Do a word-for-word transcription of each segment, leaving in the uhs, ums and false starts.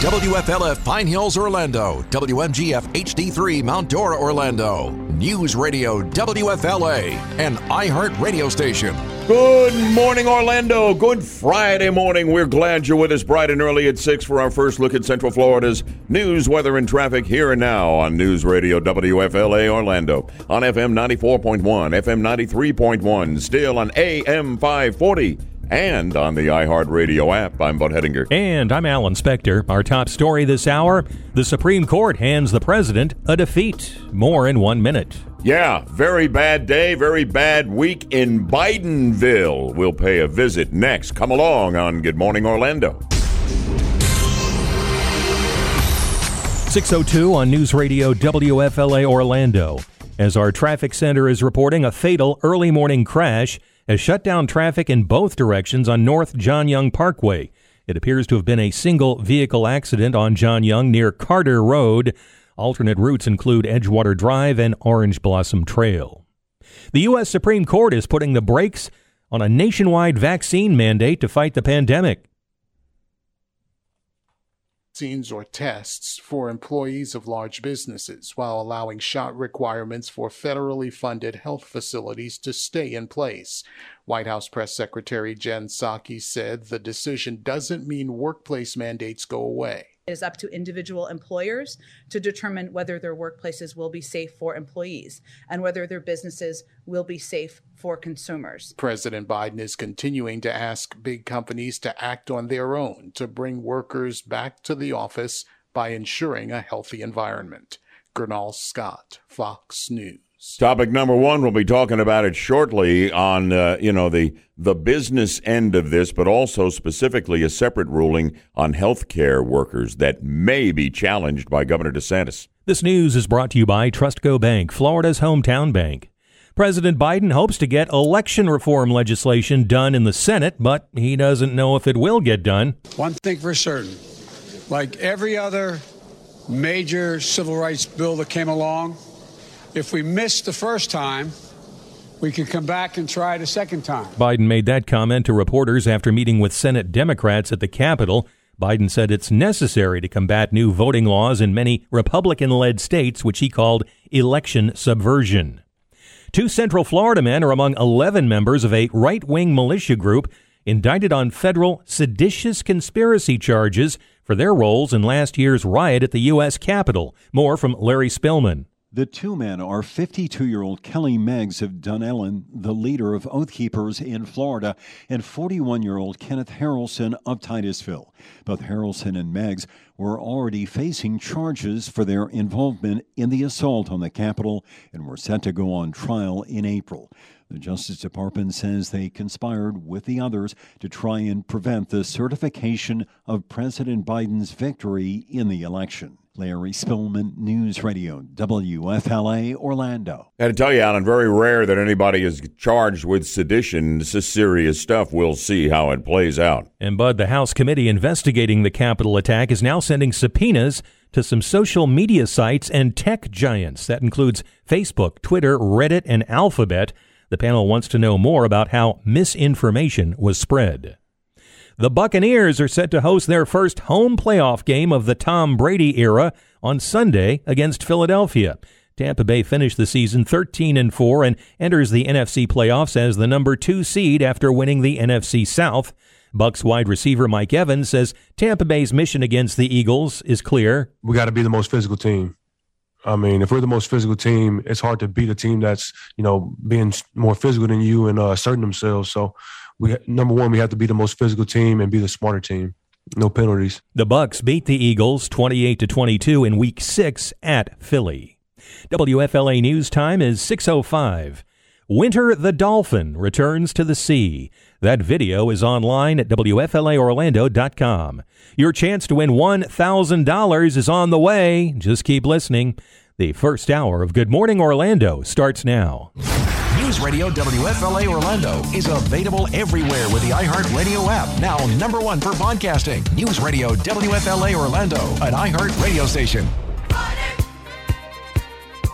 W F L F Pine Hills, Orlando. W M G F H D three Mount Dora, Orlando. News Radio W F L A, an iHeart radio station. Good morning, Orlando. Good Friday morning. We're glad you're with us bright and early at six for our first look at Central Florida's news, weather, and traffic here and now on News Radio W F L A Orlando. On F M ninety-four point one, F M ninety-three point one, still on A M five forty. And on the iHeartRadio app. I'm Bud Hettinger. And I'm Alan Spector. Our top story this hour, the Supreme Court hands the president a defeat. More in one minute. Yeah, very bad day, very bad week in Bidenville. We'll pay a visit next. Come along on Good Morning Orlando. six oh two on News Radio W F L A Orlando. As our traffic center is reporting, a fatal early morning crash has shut down traffic in both directions on North John Young Parkway. It appears to have been a single vehicle accident on John Young near Carter Road. Alternate routes include Edgewater Drive and Orange Blossom Trail. The U S Supreme Court is putting the brakes on a nationwide vaccine mandate to fight the pandemic. Vaccines or tests for employees of large businesses, while allowing shot requirements for federally funded health facilities to stay in place. White House Press Secretary Jen Psaki said the decision doesn't mean workplace mandates go away. It is up to individual employers to determine whether their workplaces will be safe for employees and whether their businesses will be safe for consumers. President Biden is continuing to ask big companies to act on their own to bring workers back to the office by ensuring a healthy environment. Gernal Scott, Fox News. Topic number one, we'll be talking about it shortly on, uh, you know, the the business end of this, but also specifically a separate ruling on health care workers that may be challenged by Governor DeSantis. This news is brought to you by Trustco Bank, Florida's hometown bank. President Biden hopes to get election reform legislation done in the Senate, but he doesn't know if it will get done. One thing for certain, like every other major civil rights bill that came along, if we missed the first time, we could come back and try it a second time. Biden made that comment to reporters after meeting with Senate Democrats at the Capitol. Biden said it's necessary to combat new voting laws in many Republican-led states, which he called election subversion. Two Central Florida men are among eleven members of a right-wing militia group indicted on federal seditious conspiracy charges for their roles in last year's riot at the U S Capitol. More from Larry Spillman. The two men are fifty-two-year-old Kelly Meggs of Dunellen, the leader of Oath Keepers in Florida, and forty-one-year-old Kenneth Harrelson of Titusville. Both Harrelson and Meggs were already facing charges for their involvement in the assault on the Capitol and were set to go on trial in April. The Justice Department says they conspired with the others to try and prevent the certification of President Biden's victory in the election. Larry Spillman, News Radio, W F L A, Orlando. I had to tell you, Alan, very rare that anybody is charged with sedition. This is serious stuff. We'll see how it plays out. And, Bud, the House committee investigating the Capitol attack is now sending subpoenas to some social media sites and tech giants. That includes Facebook, Twitter, Reddit, and Alphabet. The panel wants to know more about how misinformation was spread. The Buccaneers are set to host their first home playoff game of the Tom Brady era on Sunday against Philadelphia. Tampa Bay finished the season thirteen and four and enters the N F C playoffs as the number two seed after winning the N F C South. Bucs wide receiver Mike Evans says Tampa Bay's mission against the Eagles is clear. We got to be the most physical team. I mean, if we're the most physical team, it's hard to beat a team that's, you know, being more physical than you and uh, asserting themselves. So, we number one, we have to be the most physical team and be the smarter team. No penalties. The Bucs beat the Eagles twenty-eight to twenty-two in Week Six at Philly. W F L A News Time is six oh five. Winter the Dolphin returns to the sea. That video is online at W F L A Orlando dot com. Your chance to win one thousand dollars is on the way. Just keep listening. The first hour of Good Morning Orlando starts now. News Radio W F L A Orlando is available everywhere with the iHeartRadio app. Now number one for podcasting. News Radio W F L A Orlando, an iHeart radio station.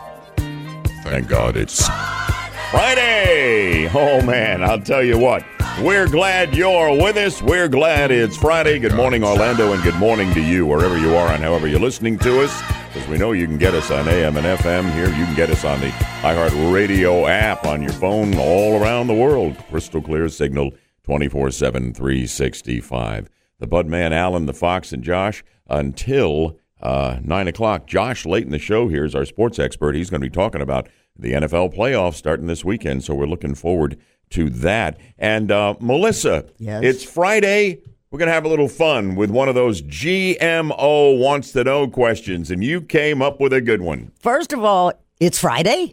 Thank God it's Friday. Oh, man, I'll tell you what. We're glad you're with us. We're glad it's Friday. Good morning, Orlando, and good morning to you, wherever you are and however you're listening to us. Because we know you can get us on A M and F M here. You can get us on the iHeartRadio app on your phone all around the world. Crystal clear signal twenty-four seven, three sixty-five. The Budman, Alan, the Fox, and Josh until uh, nine o'clock. Josh, late in the show here, is our sports expert. He's going to be talking about the N F L playoffs starting this weekend, so we're looking forward to that. And uh, Melissa, yes. It's Friday. We're going to have a little fun with one of those G M O wants to know questions, and you came up with a good one. First of all, it's Friday.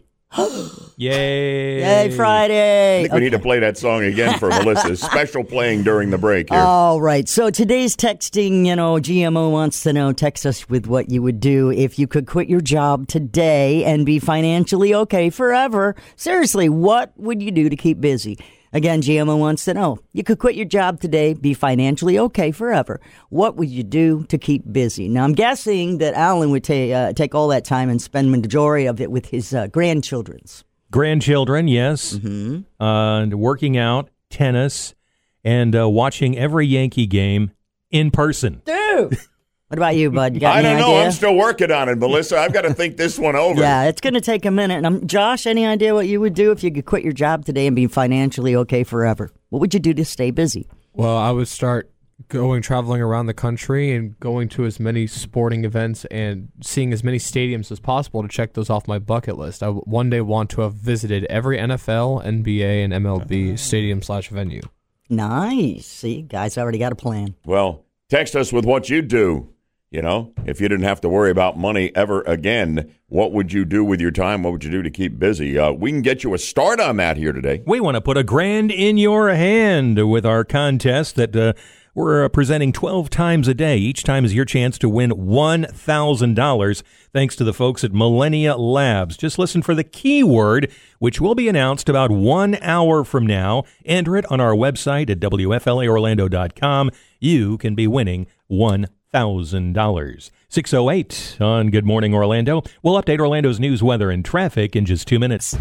Yay. Yay, Friday. I think we Okay. need to play that song again for Melissa. Special playing during the break here. All right. So today's texting, you know, G M O wants to know, text us with what you would do if you could quit your job today and be financially okay forever. Seriously, what would you do to keep busy? Again, G M O wants to know, you could quit your job today, be financially okay forever. What would you do to keep busy? Now, I'm guessing that Alan would ta- uh, take all that time and spend the majority of it with his uh, grandchildren's. Grandchildren, yes. Mm-hmm. Uh, and working out, tennis, and uh, watching every Yankee game in person. Dude! What about you, bud? You got I any don't know. idea? I'm still working on it, Melissa. I've got to think this one over. Yeah, it's going to take a minute. And I'm, Josh, any idea what you would do if you could quit your job today and be financially okay forever? What would you do to stay busy? Well, I would start going traveling around the country and going to as many sporting events and seeing as many stadiums as possible to check those off my bucket list. I one day want to have visited every N F L, N B A, and M L B stadium slash venue. Nice. See, guys already got a plan. Well, text us with what you'd do. You know, if you didn't have to worry about money ever again, what would you do with your time? What would you do to keep busy? Uh, we can get you a start on that here today. We want to put a grand in your hand with our contest that uh, we're uh, presenting twelve times a day. Each time is your chance to win one thousand dollars thanks to the folks at Millennia Labs. Just listen for the keyword, which will be announced about one hour from now. Enter it on our website at W F L A Orlando dot com. You can be winning one thousand dollars. six oh eight on Good Morning Orlando. We'll update Orlando's news, weather, and traffic in just two minutes.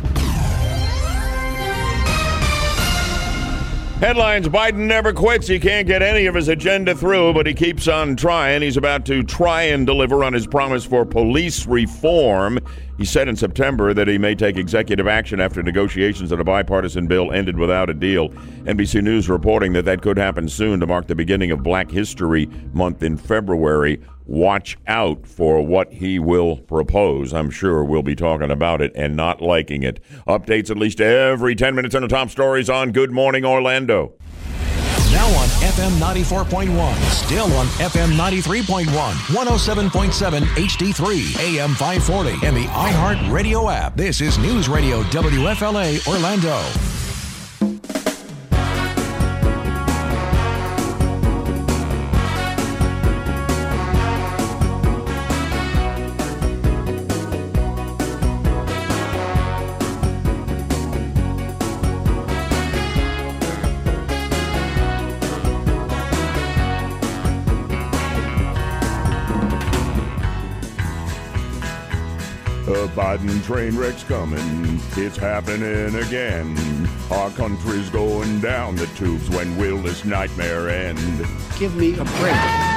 Headlines: Biden never quits. He can't get any of his agenda through, but he keeps on trying. He's about to try and deliver on his promise for police reform. He said in September that he may take executive action after negotiations on a bipartisan bill ended without a deal. N B C News reporting that that could happen soon to mark the beginning of Black History Month in February. Watch out for what he will propose. I'm sure we'll be talking about it and not liking it. Updates at least every ten minutes on the top stories on Good Morning Orlando. Now on F M ninety-four point one, still on F M ninety-three point one, one oh seven point seven H D three, A M five forty, and the iHeartRadio app. This is News Radio W F L A Orlando. The Biden train wreck's coming. It's happening again. Our country's going down the tubes. When will this nightmare end? Give me a break.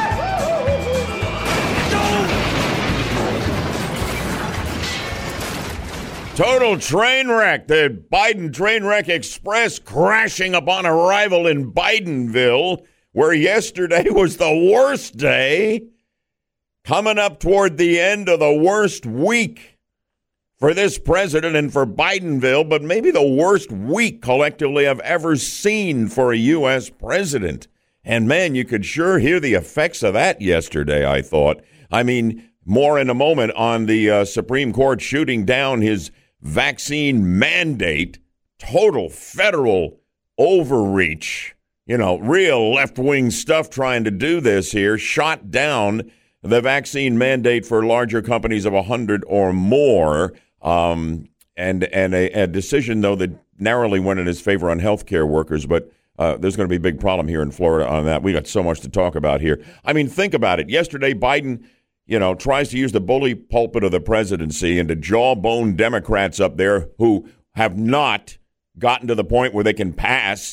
Total train wreck. The Biden train wreck express crashing upon arrival in Bidenville, where yesterday was the worst day. Coming up toward the end of the worst week for this president and for Bidenville, but maybe the worst week collectively I've ever seen for a U S president. And man, you could sure hear the effects of that yesterday, I thought. I mean, more in a moment on the uh, Supreme Court shooting down his vaccine mandate, total federal overreach, you know, real left-wing stuff trying to do this here, shot down the vaccine mandate for larger companies of one hundred or more. Um, and and a, a decision, though, that narrowly went in his favor on healthcare workers. But uh, there's going to be a big problem here in Florida on that. We got so much to talk about here. I mean, think about it. Yesterday, Biden, you know, tries to use the bully pulpit of the presidency and to jawbone Democrats up there who have not gotten to the point where they can pass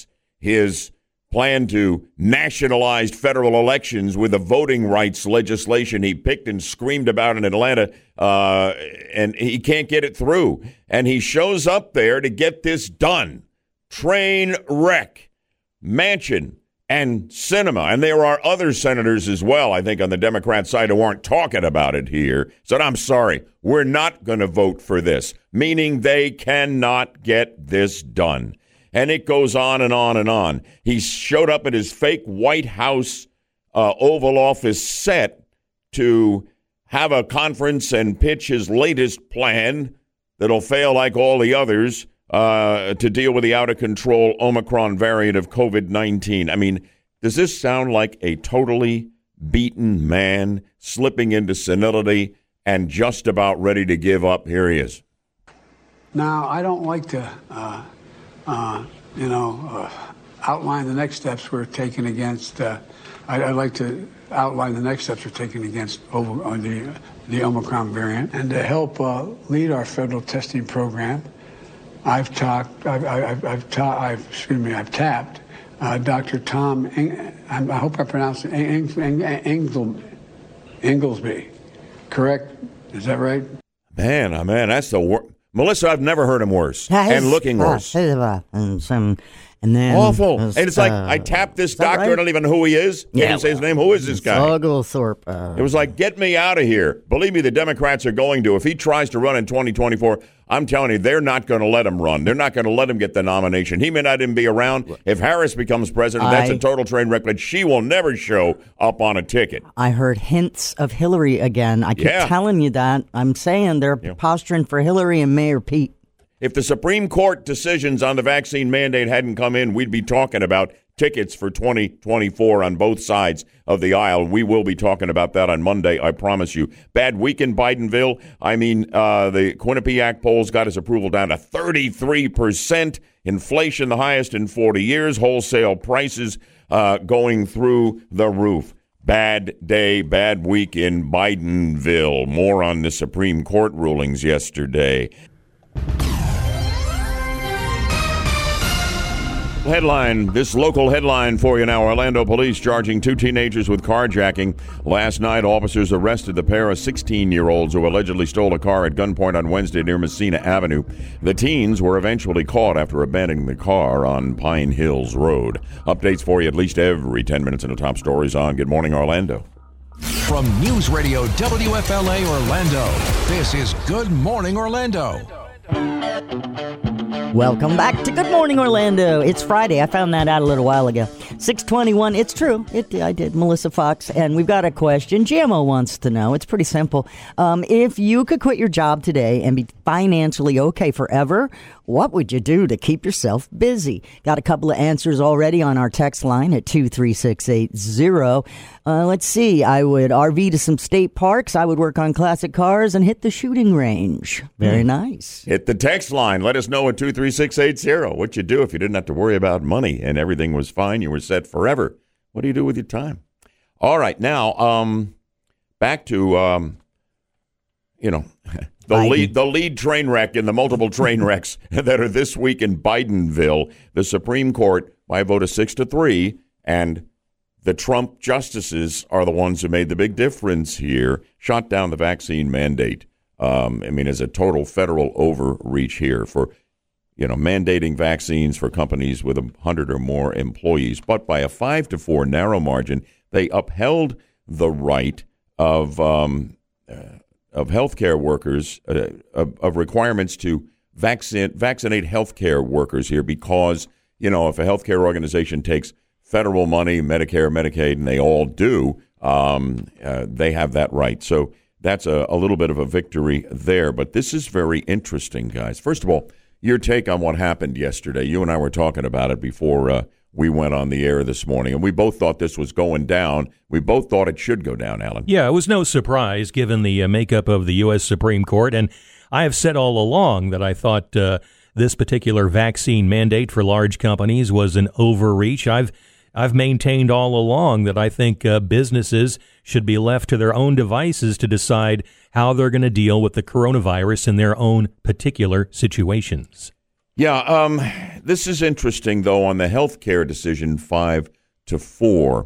his plan to nationalize federal elections with the voting rights legislation he picked and screamed about in Atlanta, uh, and he can't get it through. And he shows up there to get this done. Train wreck. Manchin and Sinema, and there are other senators as well, I think, on the Democrat side who aren't talking about it here, said, I'm sorry, we're not going to vote for this, meaning they cannot get this done. And it goes on and on and on. He showed up at his fake White House uh, Oval Office set to have a conference and pitch his latest plan that'll fail like all the others uh, to deal with the out-of-control Omicron variant of COVID nineteen. I mean, does this sound like a totally beaten man slipping into senility and just about ready to give up? Here he is. Now, I don't like to... Uh... Uh, you know, uh, outline the next steps we're taking against, uh, I, I'd like to outline the next steps we're taking against over, uh, the, the Omicron variant. And to help uh, lead our federal testing program, I've talked, I've, I've, I've, ta- I've excuse me, I've tapped uh, Doctor Tom, Eng- I hope I pronounced it, Eng- Eng- Eng- Inglesby, correct? Is that right? Man, oh man, that's the worst. Melissa, I've never heard him worse and looking worse. And some, and then awful. Was, and it's like uh, I tapped this doctor. right? I don't even know who he is. Can't Yeah, even say his well, name. Who is this guy? Oglethorpe. Uh, It was like, get me out of here. Believe me, the Democrats are going to. If he tries to run in twenty twenty-four, I'm telling you, they're not going to let him run. They're not going to let him get the nomination. He may not even be around. If Harris becomes president, that's I- a total train wreck, but she will never show up on a ticket. I heard hints of Hillary again. I keep Yeah. telling you that. I'm saying they're Yeah. posturing for Hillary and Mayor Pete. If the Supreme Court decisions on the vaccine mandate hadn't come in, we'd be talking about tickets for twenty twenty-four on both sides of the aisle. We will be talking about that on Monday, I promise you. Bad week in Bidenville. I mean, uh, the Quinnipiac polls got his approval down to thirty-three percent. Inflation the highest in forty years. Wholesale prices uh, going through the roof. Bad day, bad week in Bidenville. More on the Supreme Court rulings yesterday. Headline, this local headline for you now. Orlando police charging two teenagers with carjacking. Last night, officers arrested the pair of sixteen-year-olds who allegedly stole a car at gunpoint on Wednesday near Messina Avenue. The teens were eventually caught after abandoning the car on Pine Hills Road. Updates for you at least every ten minutes in the top stories on Good Morning Orlando. From News Radio W F L A Orlando, this is Good Morning Orlando. Welcome back to Good Morning Orlando. It's Friday. I found that out a little while ago. six twenty-one. It's true. It, I did. Melissa Fox. And we've got a question. G M O wants to know. It's pretty simple. Um, if you could quit your job today and be financially okay forever, what would you do to keep yourself busy? Got a couple of answers already on our text line at two three six eight zero. Uh, let's see. I would R V to some state parks. I would work on classic cars and hit the shooting range. Very mm. nice. Hit the text line. Let us know at two three six eight zero what you do if you didn't have to worry about money and everything was fine. You were set forever. What do you do with your time? All right. Now, um, back to, um, you know, the Biden. lead, the lead train wreck in the multiple train wrecks that are this week in Bidenville. The Supreme Court, by a vote of six to three, and the Trump justices are the ones who made the big difference here, shot down the vaccine mandate. Um, I mean, as a total federal overreach here for, you know, mandating vaccines for companies with a hundred or more employees. But by a five to four narrow margin, they upheld the right of um, uh, of healthcare workers, uh, of, of requirements to vaccine vaccinate healthcare workers here, because, you know, if a healthcare organization takes federal money, Medicare, Medicaid, and they all do, um, uh, they have that right. So that's a, a little bit of a victory there. But this is very interesting, guys. First of all, your take on what happened yesterday. You and I were talking about it before uh, we went on the air this morning, and we both thought this was going down. We both thought it should go down, Alan. Yeah, it was no surprise given the uh, makeup of the U S Supreme Court. And I have said all along that I thought uh, this particular vaccine mandate for large companies was an overreach. I've I've maintained all along that I think uh, businesses should be left to their own devices to decide how they're going to deal with the coronavirus in their own particular situations. Yeah, um, this is interesting, though, on the health care decision five to four.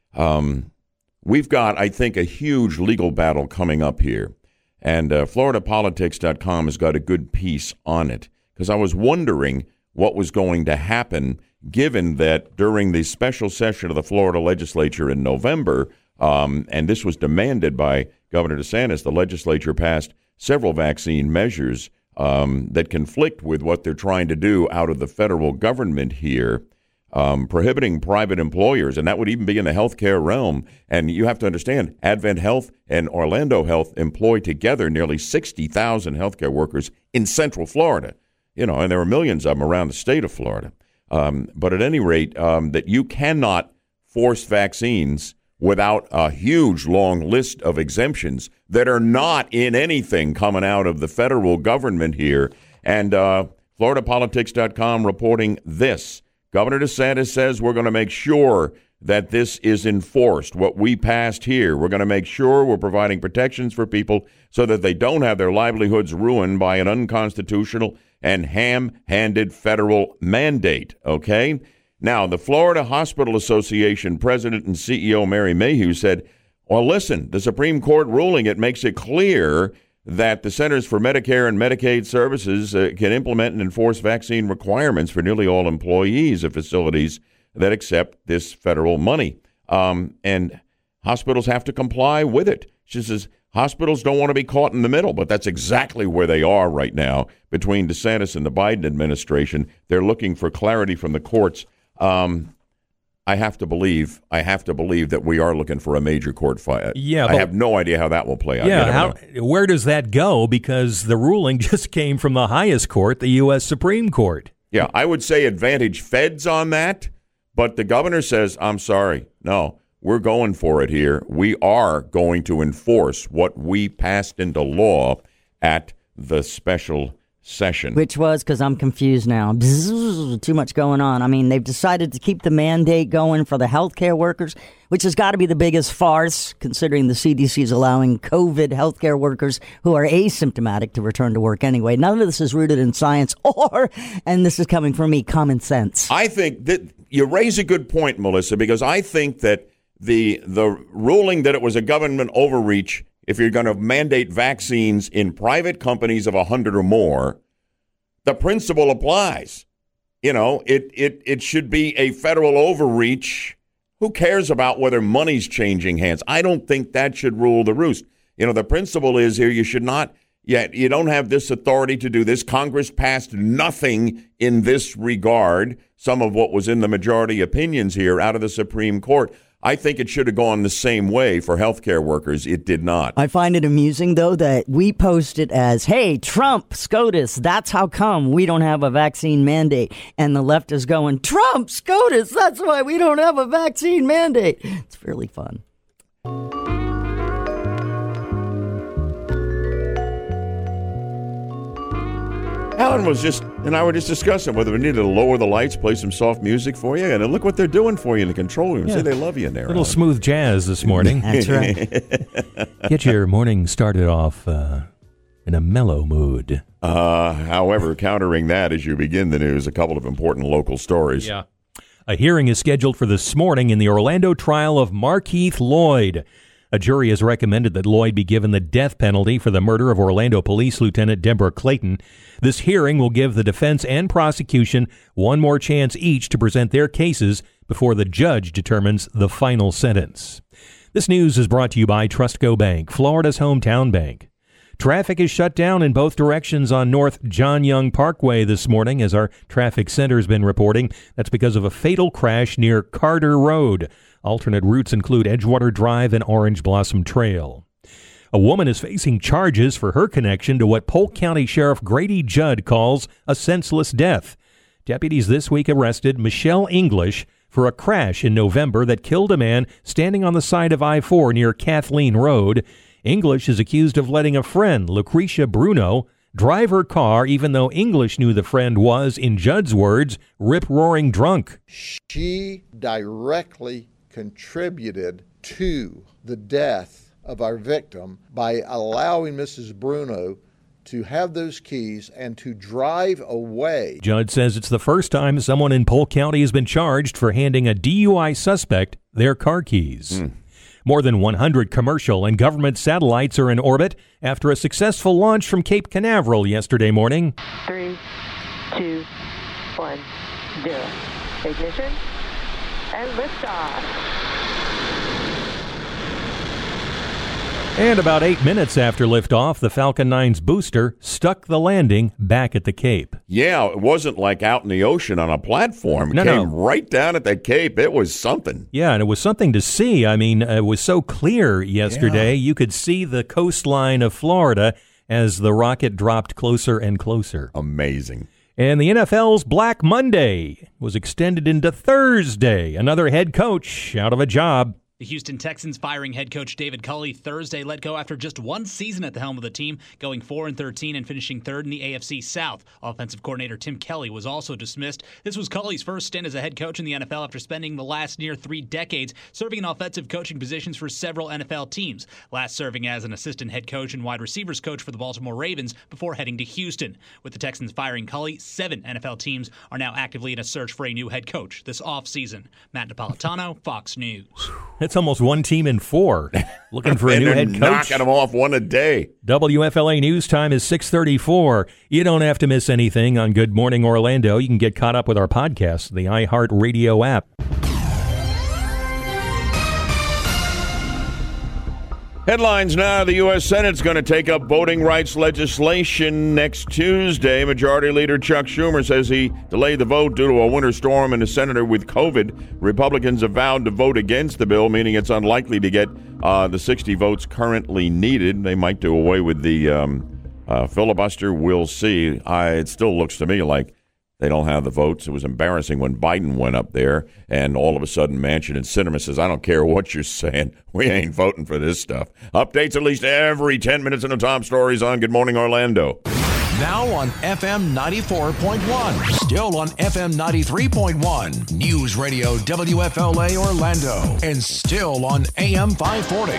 Um, we've got, I think, a huge legal battle coming up here. And uh, Florida Politics dot com has got a good piece on it. Because I was wondering what was going to happen, given that during the special session of the Florida legislature in November, um, and this was demanded by Governor DeSantis, the legislature passed several vaccine measures um, that conflict with what they're trying to do out of the federal government here, um, prohibiting private employers, and that would even be in the healthcare realm. And you have to understand, Advent Health and Orlando Health employ together nearly sixty thousand healthcare workers in Central Florida. You know, and there are millions of them around the state of Florida. Um, but at any rate, um, that you cannot force vaccines without a huge long list of exemptions that are not in anything coming out of the federal government here. And uh, Florida Politics dot com reporting this. Governor DeSantis says we're going to make sure that this is enforced. What we passed here, we're going to make sure we're providing protections for people so that they don't have their livelihoods ruined by an unconstitutional and ham-handed federal mandate, okay? Now, the Florida Hospital Association president and C E O Mary Mayhew said, well, listen, the Supreme Court ruling, it makes it clear that the Centers for Medicare and Medicaid Services uh, can implement and enforce vaccine requirements for nearly all employees of facilities that accept this federal money. Um, and hospitals have to comply with it. She says, hospitals don't want to be caught in the middle, but that's exactly where they are right now between DeSantis and the Biden administration. They're looking for clarity from the courts. Um, I have to believe, I have to believe that we are looking for a major court fight. Yeah, I have no idea how that will play out. Yeah, how, where does that go? Because the ruling just came from the highest court, the U S Supreme Court. Yeah, I would say advantage feds on that, but the governor says, I'm sorry, no. We're going for it here. We are going to enforce what we passed into law at the special session. Which was, because I'm confused now, Bzzz, too much going on. I mean, they've decided to keep the mandate going for the healthcare workers, which has got to be the biggest farce, considering the C D C is allowing COVID healthcare workers who are asymptomatic to return to work anyway. None of this is rooted in science or, and this is coming from me, common sense. I think that you raise a good point, Melissa, because I think that the the ruling that it was a government overreach, if you're going to mandate vaccines in private companies of one hundred or more, the principle applies. You know, it, it, it should be a federal overreach. Who cares about whether money's changing hands? I don't think that should rule the roost. You know, the principle is here you should not, yet you don't have this authority to do this. Congress passed nothing in this regard. Some of what was in the majority opinions here out of the Supreme Court. I think it should have gone the same way for healthcare workers. It did not. I find it amusing, though, that we post it as, hey, Trump, SCOTUS, that's how come we don't have a vaccine mandate. And the left is going, Trump, SCOTUS, that's why we don't have a vaccine mandate. It's really fun. Alan was just, and I were just discussing whether we needed to lower the lights, play some soft music for you, and look what they're doing for you in the control room. Yeah. Say they love you in there. A little Alan. Smooth jazz this morning. That's right. Get your morning started off uh, in a mellow mood. Uh, however, countering that as you begin the news, a couple of important local stories. Yeah. A hearing is scheduled for this morning in the Orlando trial of Markeith Lloyd. A jury has recommended that Lloyd be given the death penalty for the murder of Orlando Police Lieutenant Deborah Clayton. This hearing will give the defense and prosecution one more chance each to present their cases before the judge determines the final sentence. This news is brought to you by Trustco Bank, Florida's hometown bank. Traffic is shut down in both directions on North John Young Parkway this morning, as our traffic center has been reporting. That's because of a fatal crash near Carter Road. Alternate routes include Edgewater Drive and Orange Blossom Trail. A woman is facing charges for her connection to what Polk County Sheriff Grady Judd calls a senseless death. Deputies this week arrested Michelle English for a crash in November that killed a man standing on the side of I four near Kathleen Road. English is accused of letting a friend, Lucretia Bruno, drive her car even though English knew the friend was, in Judd's words, rip-roaring drunk. She directly contributed to the death of our victim by allowing Missus Bruno to have those keys and to drive away. Judge says it's the first time someone in Polk County has been charged for handing a D U I suspect their car keys. Mm. More than one hundred commercial and government satellites are in orbit after a successful launch from Cape Canaveral yesterday morning. Three, two, one, zero. Ignition and liftoff. And about eight minutes after liftoff, the Falcon nine's booster stuck the landing back at the Cape. Yeah, it wasn't like out in the ocean on a platform. It no, came no. right down at the Cape. It was something. Yeah, and it was something to see. I mean, it was so clear yesterday. Yeah. You could see the coastline of Florida as the rocket dropped closer and closer. Amazing. And the N F L's Black Monday was extended into Thursday. Another head coach out of a job. The Houston Texans firing head coach David Culley Thursday let go after just one season at the helm of the team, going four and thirteen and finishing third in the A F C South. Offensive coordinator Tim Kelly was also dismissed. This was Culley's first stint as a head coach in the N F L after spending the last near three decades serving in offensive coaching positions for several N F L teams, last serving as an assistant head coach and wide receivers coach for the Baltimore Ravens before heading to Houston. With the Texans firing Culley, seven N F L teams are now actively in a search for a new head coach this offseason. Matt Napolitano, Fox News. It's almost one team in four looking for a new head coach. Knocking them off one a day. W F L A News Time is six thirty-four. You don't have to miss anything on Good Morning Orlando. You can get caught up with our podcast, the iHeartRadio app. Headlines now. The U S Senate's going to take up voting rights legislation next Tuesday. Majority Leader Chuck Schumer says he delayed the vote due to a winter storm and a senator with COVID. Republicans have vowed to vote against the bill, meaning it's unlikely to get uh, the sixty votes currently needed. They might do away with the um, uh, filibuster. We'll see. I, it still looks to me like they don't have the votes. It was embarrassing when Biden went up there and all of a sudden Manchin and Sinema says, I don't care what you're saying. We ain't voting for this stuff. Updates at least every ten minutes in the top stories on Good Morning Orlando. Now on F M ninety-four point one. Still on F M ninety-three point one. News Radio W F L A Orlando. And still on A M five forty.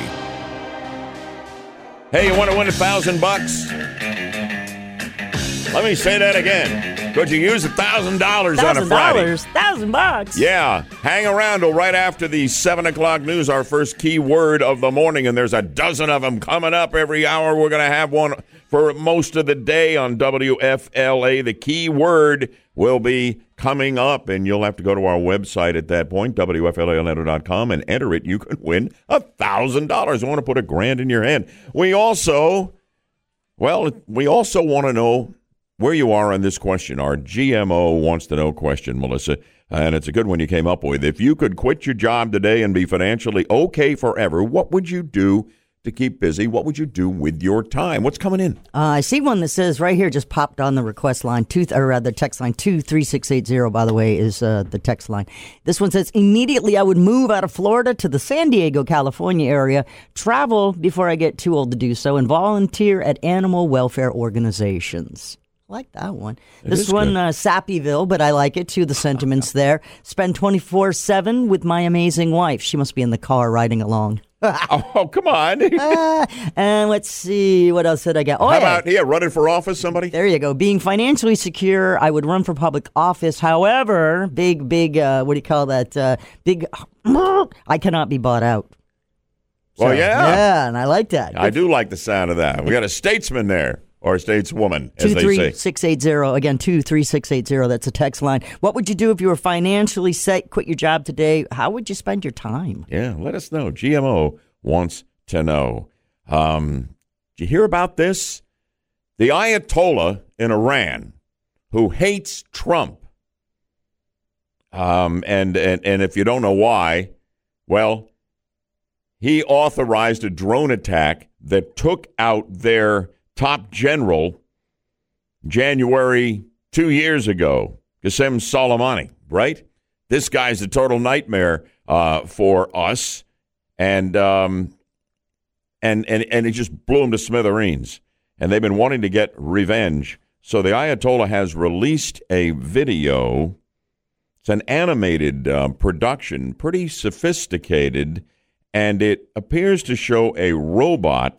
Hey, you want to win a thousand bucks? Let me say that again. Could you use a thousand dollars on a Friday? Thousand bucks. Yeah. Hang around till right after the seven o'clock news, our first key word of the morning, and there's a dozen of them coming up every hour. We're going to have one for most of the day on W F L A. The key word will be coming up, and you'll have to go to our website at that point, W F L A Orlando dot com, and enter it. You can win a thousand dollars. I want to put a grand in your hand. We also, well, we also want to know where you are on this question. Our G M O wants to know question, Melissa, and it's a good one you came up with. If you could quit your job today and be financially okay forever, what would you do to keep busy? What would you do with your time? What's coming in? Uh, I see one that says right here, just popped on the request line, two, or rather text line two three six eight zero, by the way, is uh, the text line. This one says, immediately I would move out of Florida to the San Diego, California area, travel before I get too old to do so, and volunteer at animal welfare organizations. I like that one. It this one, uh, Sappyville, but I like it too. The sentiments there. Spend twenty-four seven with my amazing wife. She must be in the car riding along. Oh, come on. uh, and let's see. What else did I get? Oh, How yeah. about, yeah, running for office, somebody? There you go. Being financially secure, I would run for public office. However, big, big, uh, what do you call that? Uh, big, I cannot be bought out. So, Well, yeah. Yeah, and I like that. I do like the sound of that. We got a statesman there. Or a stateswoman, as Two they three say. six eight zero again. Two three six eight zero. That's a text line. What would you do if you were financially set? Quit your job today. How would you spend your time? Yeah, let us know. G M O wants to know. Um, did you hear about this? The Ayatollah in Iran, who hates Trump, um, and and and if you don't know why, well, he authorized a drone attack that took out their top general January two years ago, Qasem Soleimani, right? This guy's a total nightmare uh, for us, and um, and and and it just blew him to smithereens. And they've been wanting to get revenge. So the Ayatollah has released a video. It's an animated uh, production, pretty sophisticated, and it appears to show a robot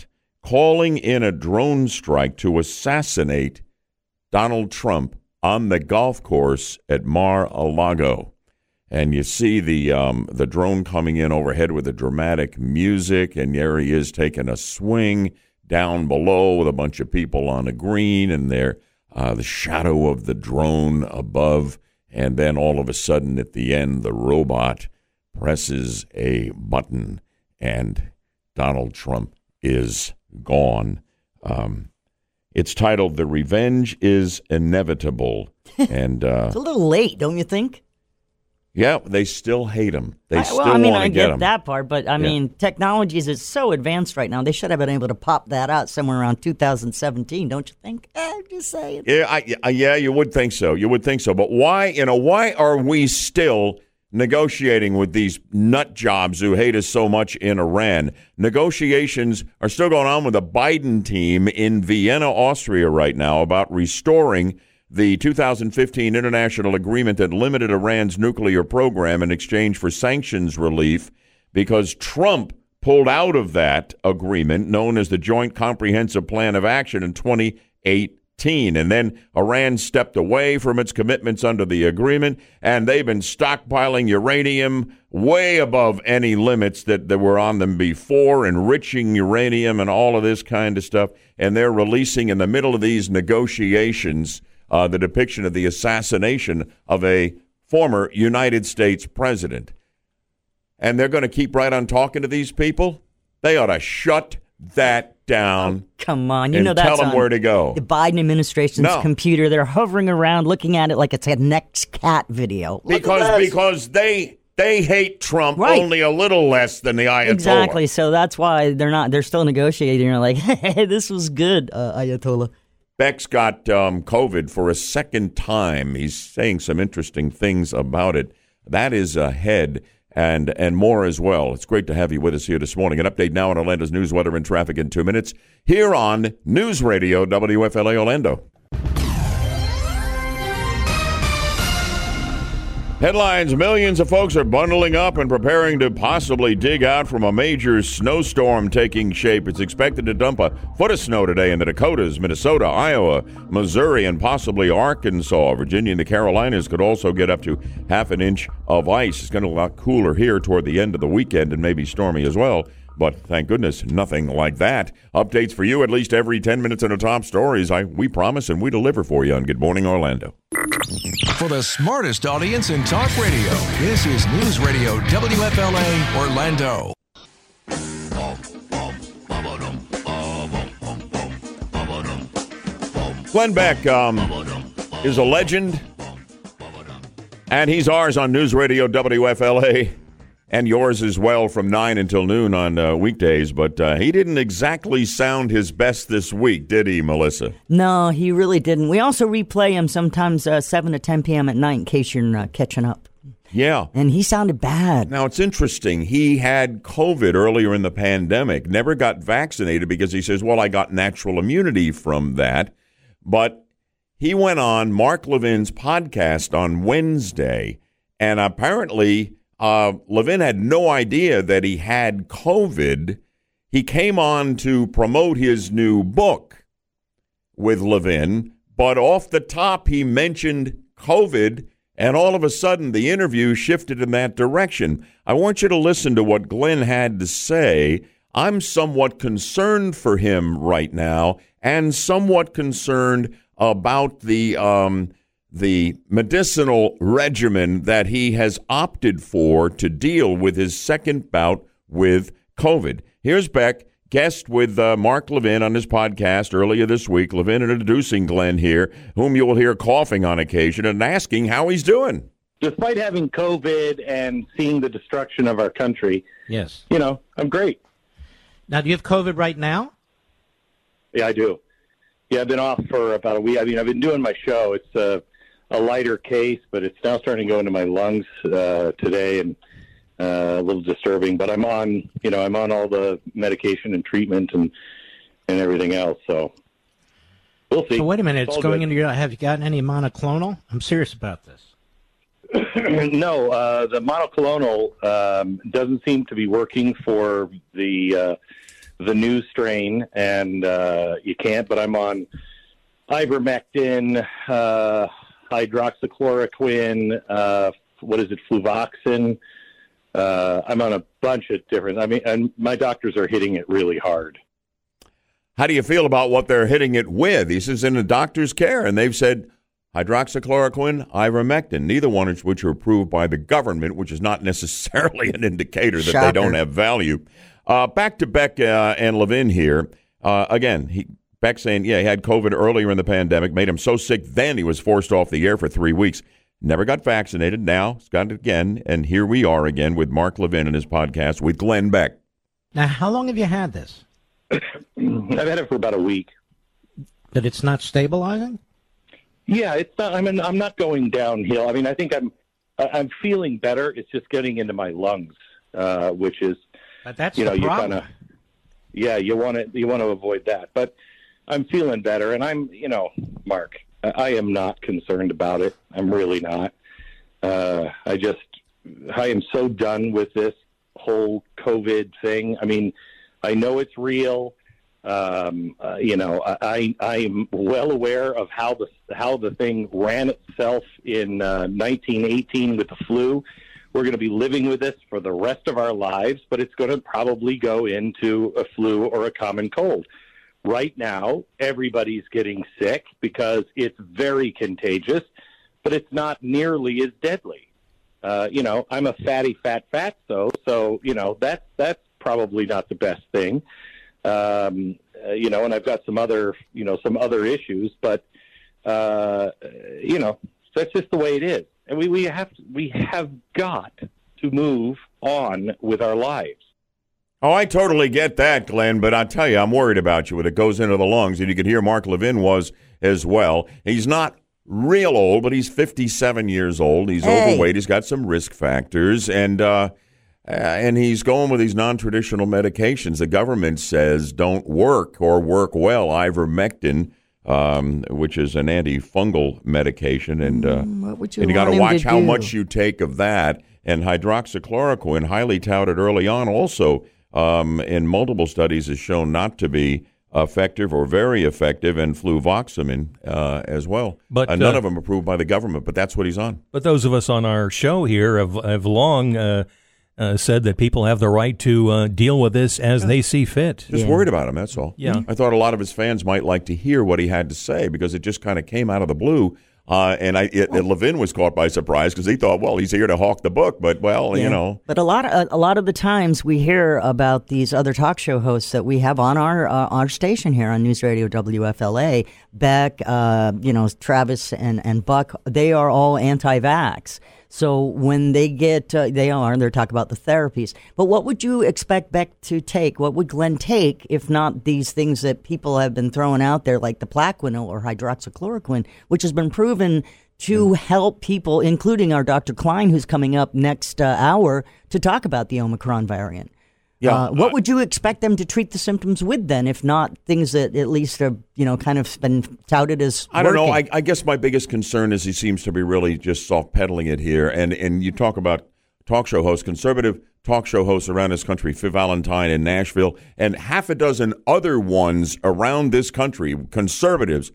calling in a drone strike to assassinate Donald Trump on the golf course at Mar-a-Lago. And you see the um, the drone coming in overhead with the dramatic music, and there he is taking a swing down below with a bunch of people on a green, and there uh, the shadow of the drone above. And then all of a sudden at the end, the robot presses a button, and Donald Trump is gone. Um, it's titled "The Revenge is Inevitable," and uh, it's a little late, don't you think? Yeah, they still hate him. They I, still well, I mean, want I to get get him. that part, but I Yeah. mean, technology is so advanced right now. They should have been able to pop that out somewhere around two thousand seventeen, don't you think? Eh, I'm just saying. Yeah, I, I- yeah, you would think so. You would think so. But why, you know, why are we still negotiating with these nut jobs who hate us so much in Iran? Negotiations are still going on with the Biden team in Vienna, Austria right now about restoring the two thousand fifteen international agreement that limited Iran's nuclear program in exchange for sanctions relief, because Trump pulled out of that agreement known as the Joint Comprehensive Plan of Action in twenty eighteen. And then Iran stepped away from its commitments under the agreement, and they've been stockpiling uranium way above any limits that, that were on them before, enriching uranium and all of this kind of stuff. And they're releasing in the middle of these negotiations Uh, the depiction of the assassination of a former United States president. And they're going to keep right on talking to these people? They ought to shut that down. Oh, come on. You and know that's tell them on where to go. the Biden administration's No. computer. They're hovering around looking at it like it's a next cat video. Look at Because this. because they they hate Trump Right. only a little less than the Ayatollah. Exactly. So that's why they're not, they're still negotiating. They're like, hey, this was good, uh, Ayatollah. Beck's got um, COVID for a second time. He's saying some interesting things about it. That is ahead, and and more as well. It's great to have you with us here this morning. An update now on Orlando's news, weather, and traffic in two minutes here on News Radio W F L A Orlando. Headlines: millions of folks are bundling up and preparing to possibly dig out from a major snowstorm taking shape. It's expected to dump a foot of snow today in the Dakotas, Minnesota, Iowa, Missouri, and possibly Arkansas. Virginia and the Carolinas could also get up to half an inch of ice. It's going to be a lot cooler here toward the end of the weekend, and maybe stormy as well. But thank goodness, nothing like that. Updates for you at least every ten minutes in the top stories. I we promise and we deliver for you on Good Morning Orlando. For the smartest audience in talk radio, this is News Radio W F L A Orlando. Glenn Beck um, is a legend, and he's ours on News Radio W F L A, and yours as well from nine until noon on uh, weekdays. But uh, he didn't exactly sound his best this week, did he, Melissa? No, he really didn't. We also replay him sometimes uh, seven to ten p.m. at night in case you're uh, catching up. Yeah. And he sounded bad. Now, it's interesting. He had COVID earlier in the pandemic, never got vaccinated because he says, well, I got natural immunity from that. But he went on Mark Levin's podcast on Wednesday, and apparently uh, Levin had no idea that he had COVID. He came on to promote his new book with Levin, but off the top he mentioned COVID, and all of a sudden the interview shifted in that direction. I want you to listen to what Glenn had to say. I'm somewhat concerned for him right now, and somewhat concerned about the um, the medicinal regimen that he has opted for to deal with his second bout with COVID. Here's Beck, guest with uh, Mark Levin on his podcast earlier this week. Levin introducing Glenn here, whom you will hear coughing on occasion, and asking how he's doing. Despite having COVID and seeing the destruction of our country, yes, you know, I'm great. Now, do you have COVID right now? Yeah, I do. Yeah, I've been off for about a week. I mean, I've been doing my show. It's a, a lighter case, but it's now starting to go into my lungs uh, today, and uh, a little disturbing. But I'm on, you know, I'm on all the medication and treatment and and everything else. So we'll see. So wait a minute, It's it's all going good. into your. Have you gotten any monoclonal? I'm serious about this. No, uh, the monoclonal um, doesn't seem to be working for the uh, the new strain, and uh, you can't. But I'm on ivermectin, uh, hydroxychloroquine, uh, what is it, fluvoxin. Uh, I'm on a bunch of different. I mean, and my doctors are hitting it really hard. How do you feel about what they're hitting it with? This is in a doctor's care, and they've said hydroxychloroquine, ivermectin, neither one of which are approved by the government, which is not necessarily an indicator that Shocker. they don't have value. Uh, back to Beck uh, and Levin here. Uh, again, he, Beck saying, yeah, he had COVID earlier in the pandemic, made him so sick then he was forced off the air for three weeks. Never got vaccinated. Now he's got it again, and here we are again with Mark Levin and his podcast with Glenn Beck. Now, how long have you had this? I've had it for about a week. But it's not stabilizing? Yeah, it's not. I mean, I'm not going downhill. I mean, I think I'm, I'm feeling better. It's just getting into my lungs, uh, which is, but that's you know, the you problem. kind of, yeah, you want to, you want to avoid that. But I'm feeling better, and I'm, you know, Mark, I am not concerned about it. I'm really not. Uh, I just, I am so done with this whole COVID thing. I mean, I know it's real. Um, uh, you know, I, I'm well aware of how the how the thing ran itself in uh, nineteen eighteen with the flu. We're going to be living with this for the rest of our lives, but it's going to probably go into a flu or a common cold. Right now, everybody's getting sick because it's very contagious, but it's not nearly as deadly. Uh, you know, I'm a fatty, fat, fat, so so you know that's that's probably not the best thing. Um, uh, you know, and I've got some other, you know, some other issues, but, uh, you know, that's just the way it is. And we, we have, to, we have got to move on with our lives. Oh, I totally get that, Glenn, but I tell you, I'm worried about you when it goes into the lungs, and you could hear Mark Levin was as well. He's not real old, but he's fifty-seven years old. He's Hey. overweight. He's got some risk factors, and, uh, Uh, and he's going with these non-traditional medications the government says don't work or work well. Ivermectin, um, which is an antifungal medication, and uh, Mm, what would you and you got to want him watch to how do? much you take of that. And hydroxychloroquine, highly touted early on, also um, in multiple studies has shown not to be effective or very effective, and fluvoxamine uh, as well. But, uh, none uh, of them approved by the government, but that's what he's on. But those of us on our show here have, have long uh, uh, said that people have the right to uh, deal with this as they see fit. Just Yeah. worried about him, that's all. Yeah. I thought a lot of his fans might like to hear what he had to say because it just kind of came out of the blue. Uh, and I, it, Levin was caught by surprise because he thought, well, he's here to hawk the book. But, well, Yeah. you know. But a lot of a lot of the times we hear about these other talk show hosts that we have on our uh, our station here on News Radio W F L A. Beck, uh, you know, Travis and and Buck. They are all anti-vax. So when they get, uh, they are, they're talking about the therapies. But what would you expect Beck to take? What would Glenn take if not these things that people have been throwing out there, like the Plaquenil or hydroxychloroquine, which has been proven to help people, including our Doctor Klein, who's coming up next uh, hour to talk about the Omicron variant. Yeah, Uh, what would you expect them to treat the symptoms with then, if not things that at least are, you know, kind of been touted as I don't know. working? I, I guess my biggest concern is he seems to be really just soft pedaling it here. And and you talk about talk show hosts, conservative talk show hosts around this country, Phil Valentine in Nashville, and half a dozen other ones around this country, conservatives,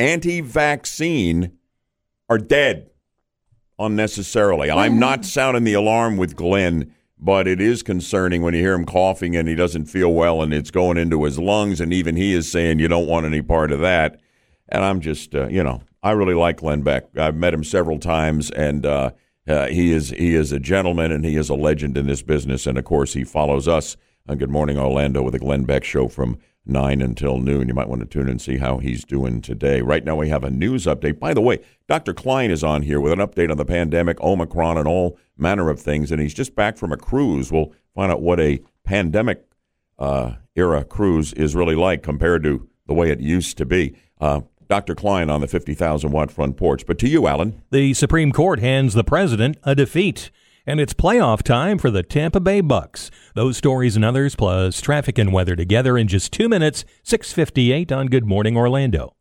anti-vaccine, are dead unnecessarily. I'm not sounding the alarm with Glenn, but it is concerning when you hear him coughing and he doesn't feel well and it's going into his lungs, and even he is saying you don't want any part of that. And I'm just, uh, you know, I really like Glenn Beck. I've met him several times, and uh, uh, he is he is a gentleman and he is a legend in this business. And, of course, he follows us on Good Morning Orlando with the Glenn Beck Show from nine until noon. You might want to tune in and see how he's doing today. Right now we have a news update. By the way, Doctor Klein is on here with an update on the pandemic, Omicron, and all manner of things, and he's just back from a cruise. We'll find out what a pandemic uh, era cruise is really like compared to the way it used to be. Uh, Doctor Klein on the fifty thousand watt front porch. But to you, Alan. The Supreme Court hands the president a defeat, and it's playoff time for the Tampa Bay Bucks. Those stories and others, plus traffic and weather together in just two minutes, six fifty-eight on Good Morning Orlando.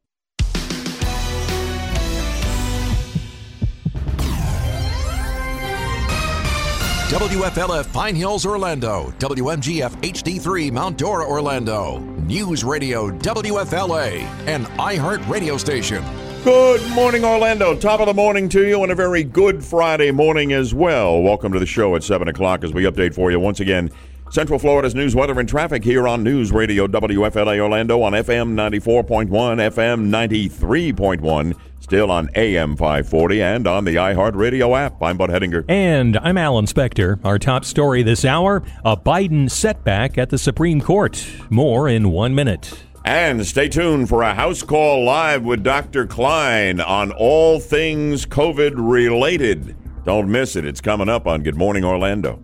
W F L F Pine Hills, Orlando. W M G F H D three Mount Dora, Orlando. News Radio W F L A, an iHeart radio station. Good morning, Orlando. Top of the morning to you on a very good Friday morning as well. Welcome to the show at seven o'clock as we update for you once again Central Florida's news, weather, and traffic here on News Radio W F L A Orlando on F M ninety-four point one, F M ninety-three point one, still on A M five forty, and on the iHeart Radio app. I'm Bud Hedinger. And I'm Alan Spector. Our top story this hour, a Biden setback at the Supreme Court. More in one minute. And stay tuned for a house call live with Doctor Klein on all things COVID-related. Don't miss it. It's coming up on Good Morning Orlando.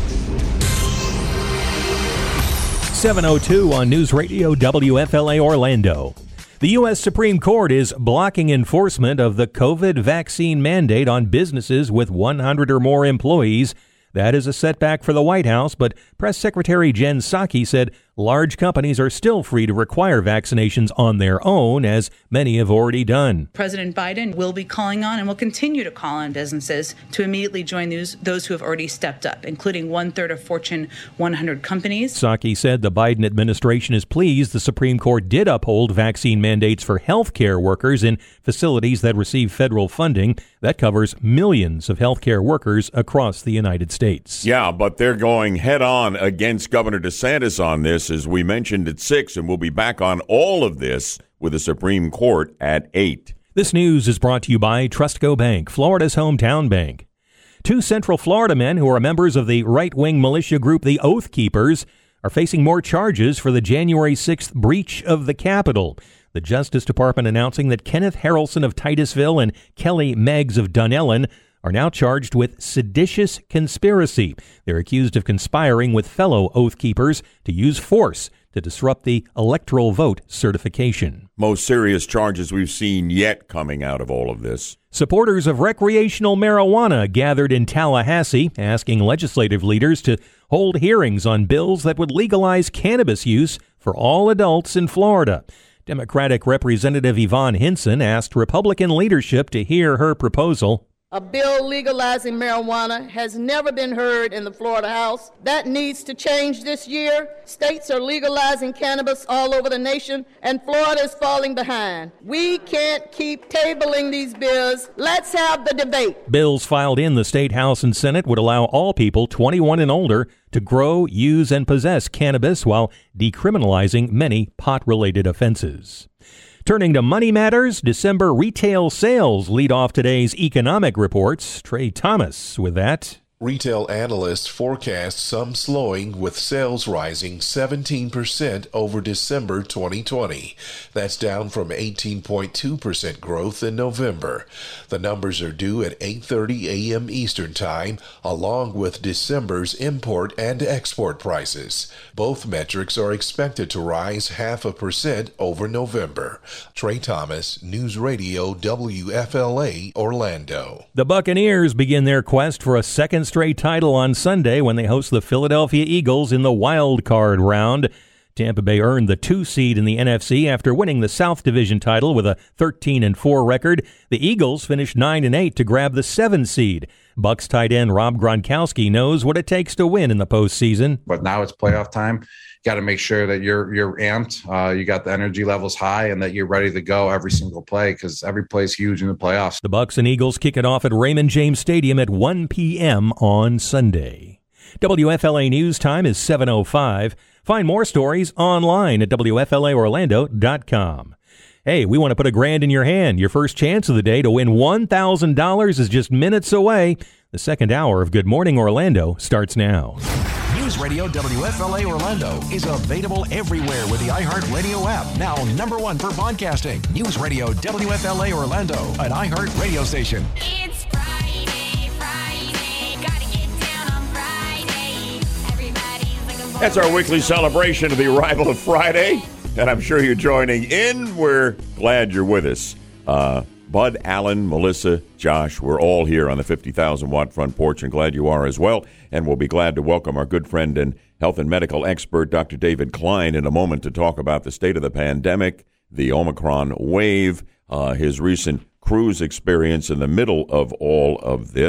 seven oh two on News Radio W F L A Orlando. The U S Supreme Court is blocking enforcement of the COVID vaccine mandate on businesses with one hundred or more employees. That is a setback for the White House, but Press Secretary Jen Psaki said large companies are still free to require vaccinations on their own, as many have already done. President Biden will be calling on and will continue to call on businesses to immediately join those, those who have already stepped up, including one-third of Fortune one hundred companies. Psaki said the Biden administration is pleased the Supreme Court did uphold vaccine mandates for healthcare workers in facilities that receive federal funding. That covers millions of healthcare workers across the United States. Yeah, but they're going head-on against Governor DeSantis on this, as we mentioned at six, and we'll be back on all of this with the Supreme Court at eight. This news is brought to you by Trustco Bank, Florida's hometown bank. Two Central Florida men who are members of the right-wing militia group, the Oath Keepers, are facing more charges for the January sixth breach of the Capitol. The Justice Department announcing that Kenneth Harrelson of Titusville and Kelly Meggs of Dunellen are now charged with seditious conspiracy. They're accused of conspiring with fellow Oath Keepers to use force to disrupt the electoral vote certification. Most serious charges we've seen yet coming out of all of this. Supporters of recreational marijuana gathered in Tallahassee, asking legislative leaders to hold hearings on bills that would legalize cannabis use for all adults in Florida. Democratic Representative Yvonne Hinson asked Republican leadership to hear her proposal. A bill legalizing marijuana has never been heard in the Florida House. That needs to change this year. States are legalizing cannabis all over the nation, and Florida is falling behind. We can't keep tabling these bills. Let's have the debate. Bills filed in the State House and Senate would allow all people twenty-one and older to grow, use, and possess cannabis while decriminalizing many pot-related offenses. Turning to money matters, December retail sales lead off today's economic reports. Trey Thomas with that. Retail analysts forecast some slowing, with sales rising seventeen percent over December twenty twenty. That's down from eighteen point two percent growth in November. The numbers are due at eight thirty a.m. Eastern Time, along with December's import and export prices. Both metrics are expected to rise half a percent over November. Trey Thomas, News Radio W F L A Orlando. The Buccaneers begin their quest for a second straight title on Sunday when they host the Philadelphia Eagles in the wild card round. Tampa Bay earned the two seed in the N F C after winning the South Division title with a thirteen and four record. The Eagles finished nine and eight to grab the seven seed. Bucs tight end Rob Gronkowski knows what it takes to win in the postseason. But now it's playoff time. Got to make sure that you're you're amped, uh, you got the energy levels high, and that you're ready to go every single play, because every play is huge in the playoffs. The Bucs and Eagles kick it off at Raymond James Stadium at one p.m. on Sunday. W F L A News Time is seven oh five. Find more stories online at W F L A Orlando dot com. Hey, we want to put a grand in your hand. Your first chance of the day to win one thousand dollars is just minutes away. The second hour of Good Morning Orlando starts now. News Radio W F L A Orlando is available everywhere with the iHeart Radio app. Now number one for podcasting. News Radio W F L A Orlando, an iHeart radio station. It's Friday, Friday, gotta get down on Friday. Everybody's like a That's our weekly celebration of the arrival of Friday, and I'm sure you're joining in. We're glad you're with us. Uh, Bud, Alan, Melissa, Josh, we're all here on the fifty thousand watt front porch, and glad you are as well. And we'll be glad to welcome our good friend and health and medical expert, Doctor David Klein, in a moment to talk about the state of the pandemic, the Omicron wave, uh, his recent cruise experience in the middle of all of this,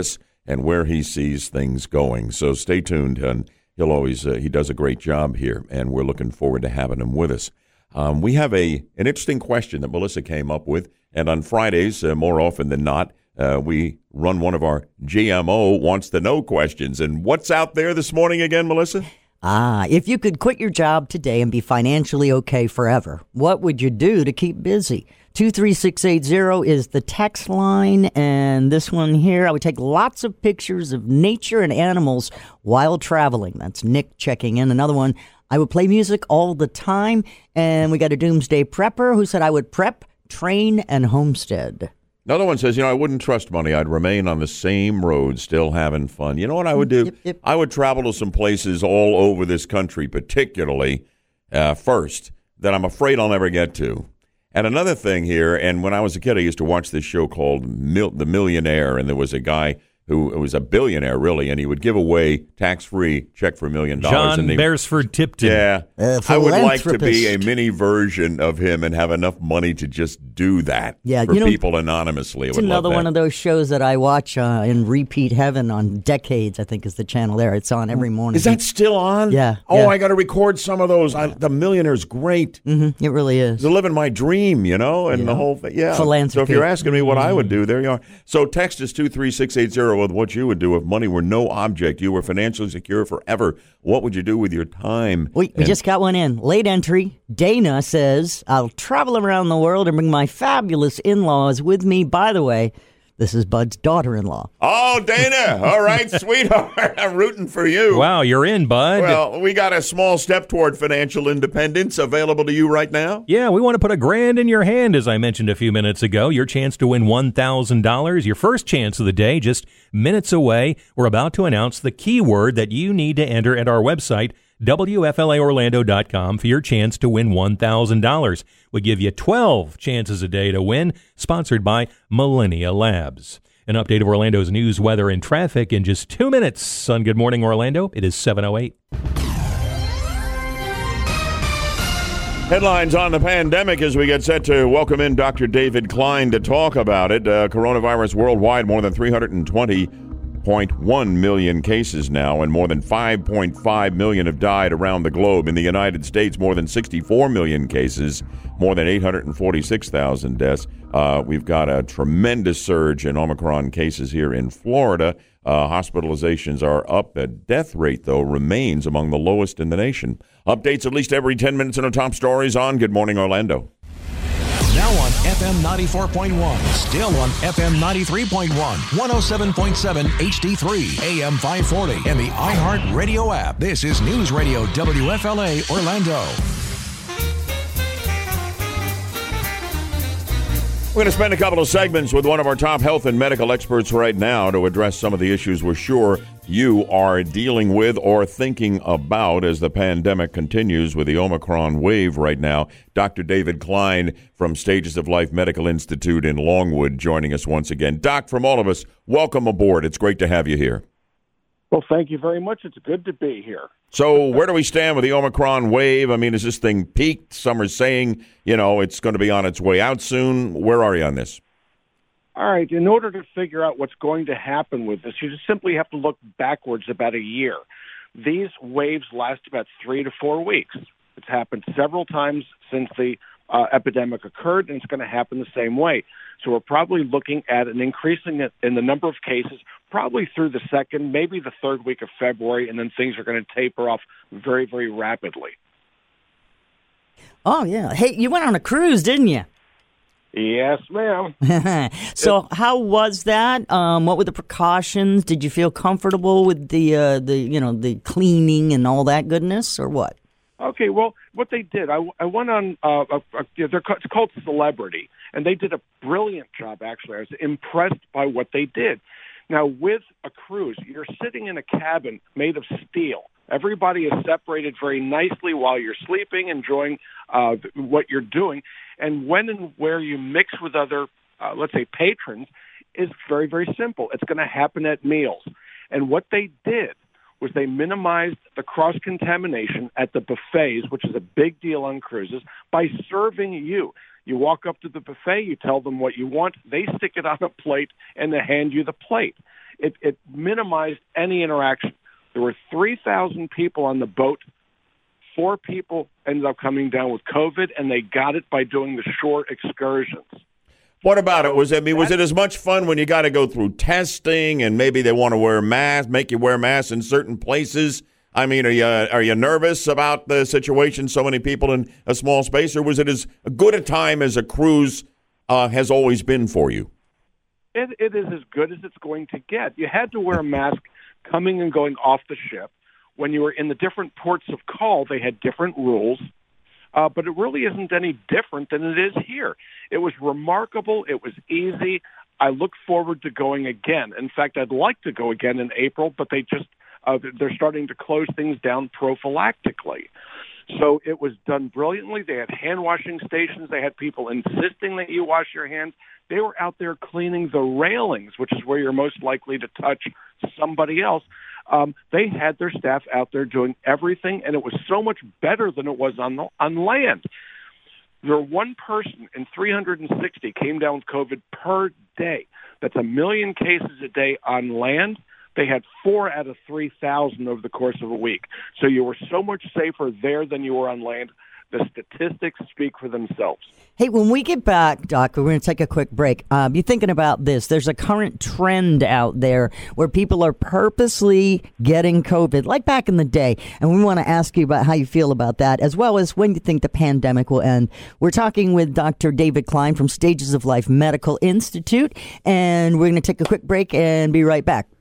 and where he sees things going. So stay tuned, and he'll always uh, he does a great job here, and we're looking forward to having him with us. Um, we have a an interesting question that Melissa came up with, and on Fridays, uh, more often than not, uh, we run one of our G M O Wants to Know questions. And what's out there this morning again, Melissa? Ah, if you could quit your job today and be financially okay forever, what would you do to keep busy? two three six eight zero is the text line, and this one here, I would take lots of pictures of nature and animals while traveling. That's Nick checking in. Another one, I would play music all the time, and we got a Doomsday Prepper who said I would prep, train, and homestead. Another one says, you know, I wouldn't trust money. I'd remain on the same road, still having fun. You know what I would do? Yep, yep. I would travel to some places all over this country, particularly uh, first, that I'm afraid I'll never get to. And another thing here, and when I was a kid, I used to watch this show called Mil- The Millionaire, and there was a guy who was a billionaire, really, and he would give away tax-free check for a million dollars. John and he, Beresford Tipton. Yeah. Uh, I would like to be a philanthropist. mini version of him and have enough money to just do that Yeah, for you know, people anonymously. I It's would love another that. one of those shows that I watch uh, in repeat heaven on Decades, I think is the channel there. It's on every morning. Is that still on? Yeah. Oh, yeah. I got to record some of those. I, the Millionaire's great. Mm-hmm, it really is. They're living my dream, you know, and Yeah. the whole thing. Yeah. Philanthropy. So if you're asking me what I would do, there you are. So text us two three six eight zero with what you would do if money were no object. You were financially secure forever. What would you do with your time? We, we And- just got one in. Late entry. Dana says, I'll travel around the world and bring my fabulous in-laws with me. By the way, this is Bud's daughter-in-law. Oh, Dana. All right, sweetheart. I'm rooting for you. Wow, you're in, bud. Well, we got a small step toward financial independence available to you right now. Yeah, we want to put a grand in your hand, as I mentioned a few minutes ago. Your chance to win one thousand dollars, your first chance of the day, just minutes away. We're about to announce the keyword that you need to enter at our website, W F L A Orlando dot com, for your chance to win one thousand dollars. We give you twelve chances a day to win, sponsored by Millennia Labs. An update of Orlando's news, weather, and traffic in just two minutes on Good Morning Orlando. It is seven oh eight. Headlines on the pandemic as we get set to welcome in Doctor David Klein to talk about it. Uh, coronavirus worldwide, more than three hundred twenty point one million cases now, and more than five point five million have died around the globe. In the United States, more than sixty-four million cases, more than eight hundred forty-six thousand deaths. Uh, we've got a tremendous surge in Omicron cases here in Florida. Uh, hospitalizations are up. The death rate, though, remains among the lowest in the nation. Updates at least every ten minutes in our top stories on Good Morning Orlando. Now on F M ninety-four point one, still on F M ninety-three point one, one oh seven point seven H D three, A M five forty, and the iHeart Radio app. This is News Radio W F L A Orlando. We're going to spend a couple of segments with one of our top health and medical experts right now to address some of the issues we're sure you are dealing with or thinking about as the pandemic continues with the Omicron wave right now. Doctor David Klein from Stages of Life Medical Institute in Longwood joining us once again. Doc, from all of us, welcome aboard. It's great to have you here. Well, thank you very much. It's good to be here. So where do we stand with the Omicron wave? I mean, is this thing peaked? Some are saying, you know, it's going to be on its way out soon. Where are you on this? All right. In order to figure out what's going to happen with this, you just simply have to look backwards about a year. These waves last about three to four weeks. It's happened several times since the uh, epidemic occurred, and it's going to happen the same way. So we're probably looking at an increasing in the number of cases probably through the second, maybe the third week of February, and then things are going to taper off very, very rapidly. Oh, yeah. Hey, you went on a cruise, didn't you? Yes, ma'am. So how was that? Um, what were the precautions? Did you feel comfortable with the, uh, the you know, the cleaning and all that goodness, or what? Okay, well, what they did, I, I went on, uh, a, a, they're, it's called Celebrity, and they did a brilliant job, actually. I was impressed by what they did. Now, with a cruise, you're sitting in a cabin made of steel. Everybody is separated very nicely while you're sleeping, enjoying uh, what you're doing. And when and where you mix with other, uh, let's say, patrons, is very, very simple. It's going to happen at meals. And what they did was they minimized the cross-contamination at the buffets, which is a big deal on cruises, by serving you. You walk up to the buffet, you tell them what you want, they stick it on a plate, and they hand you the plate. It, it minimized any interaction. There were three thousand people on the boat. Four people ended up coming down with COVID, and they got it by doing the short excursions. What about it? Was it, I mean, was it as much fun when you got to go through testing and maybe they want to wear masks, make you wear masks in certain places? I mean, are you are you nervous about the situation, so many people in a small space, or was it as good a time as a cruise uh, has always been for you? It, it is as good as it's going to get. You had to wear a mask coming and going off the ship. When you were in the different ports of call, they had different rules. Uh, but it really isn't any different than it is here. It was remarkable. It was easy. I look forward to going again. In fact, I'd like to go again in April, but they just uh, they're starting to close things down prophylactically. So it was done brilliantly. They had hand washing stations. They had people insisting that you wash your hands. They were out there cleaning the railings, which is where you're most likely to touch somebody else. Um, they had their staff out there doing everything, and it was so much better than it was on the, on land. There were one person in three hundred sixty came down with COVID per day. That's a million cases a day on land. They had four out of three thousand over the course of a week. So you were so much safer there than you were on land. The statistics speak for themselves. Hey, when we get back, Doc, we're going to take a quick break. Um, you're thinking about this. There's a current trend out there where people are purposely getting COVID, like back in the day. And we want to ask you about how you feel about that, as well as when you think the pandemic will end. We're talking with Doctor David Klein from Stages of Life Medical Institute. And we're going to take a quick break and be right back.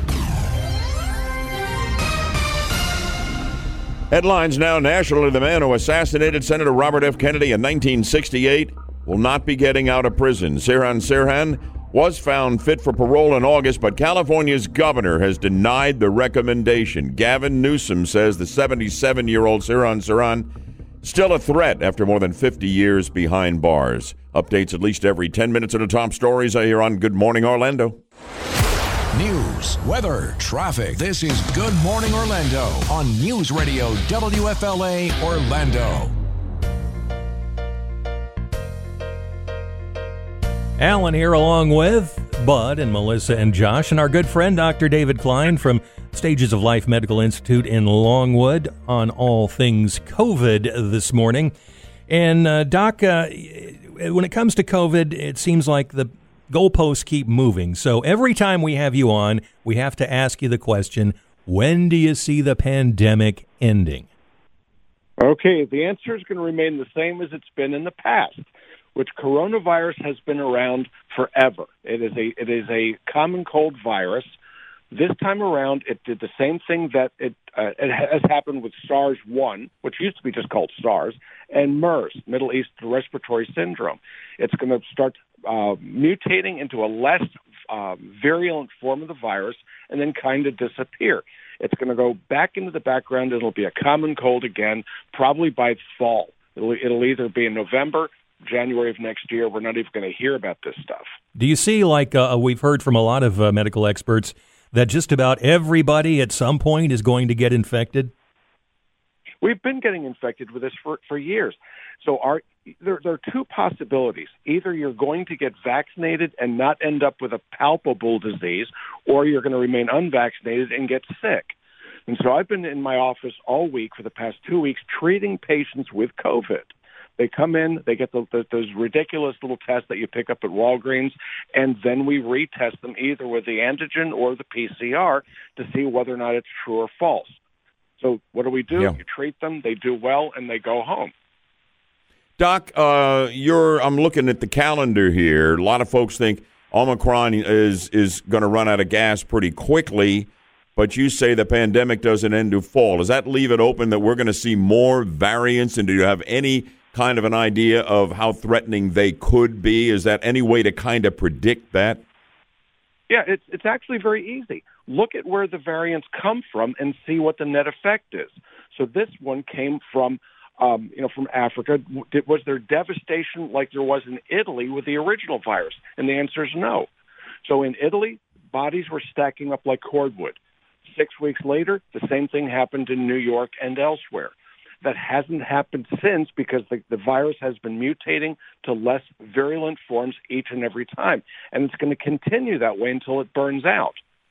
Headlines now nationally. The man who assassinated Senator Robert F. Kennedy in nineteen sixty-eight will not be getting out of prison. Sirhan Sirhan was found fit for parole in August, but California's governor has denied the recommendation. Gavin Newsom says the seventy-seven-year-old Sirhan Sirhan still a threat after more than fifty years behind bars. Updates at least every ten minutes of the top stories I hear on Good Morning Orlando. News, weather, traffic. This is Good Morning Orlando on News Radio W F L A Orlando. Alan here along with Bud and Melissa and Josh and our good friend Doctor David Klein from Stages of Life Medical Institute in Longwood on all things COVID this morning. And uh, Doc, uh, when it comes to COVID, it seems like the goalposts keep moving. So every time we have you on, we have to ask you the question, when do you see the pandemic ending? Okay, the answer is going to remain the same as it's been in the past, which coronavirus has been around forever. It is a it is a common cold virus. This time around, it did the same thing that it, uh, it has happened with SARS one, which used to be just called SARS, and MERS, Middle East Respiratory Syndrome. It's going to start uh, mutating into a less uh, virulent form of the virus and then kind of disappear. It's going to go back into the background. It'll be a common cold again, probably by fall. It'll, it'll either be in November, January of next year. We're not even going to hear about this stuff. Do you see, like uh, we've heard from a lot of uh, medical experts, that just about everybody at some point is going to get infected? We've been getting infected with this for, for years. So our, there, there are two possibilities. Either you're going to get vaccinated and not end up with a palpable disease, or you're going to remain unvaccinated and get sick. And so I've been in my office all week for the past two weeks treating patients with COVID. They come in, they get the, the, those ridiculous little tests that you pick up at Walgreens, and then we retest them either with the antigen or the P C R to see whether or not it's true or false. So what do we do? Yeah. You treat them, they do well, and they go home. Doc, uh, you're. I'm looking at the calendar here. A lot of folks think Omicron is is going to run out of gas pretty quickly, but you say the pandemic doesn't end to fall. Does that leave it open that we're going to see more variants, and do you have any kind of an idea of how threatening they could be? Is that any way to kind of predict that? Yeah, it's it's actually very easy. Look at where the variants come from and see what the net effect is. So this one came from, um, you know, from Africa. Was there devastation like there was in Italy with the original virus? And the answer is no. So in Italy, bodies were stacking up like cordwood. Six weeks later, the same thing happened in New York and elsewhere. That hasn't happened since because the, the virus has been mutating to less virulent forms each and every time. And it's going to continue that way until it burns out.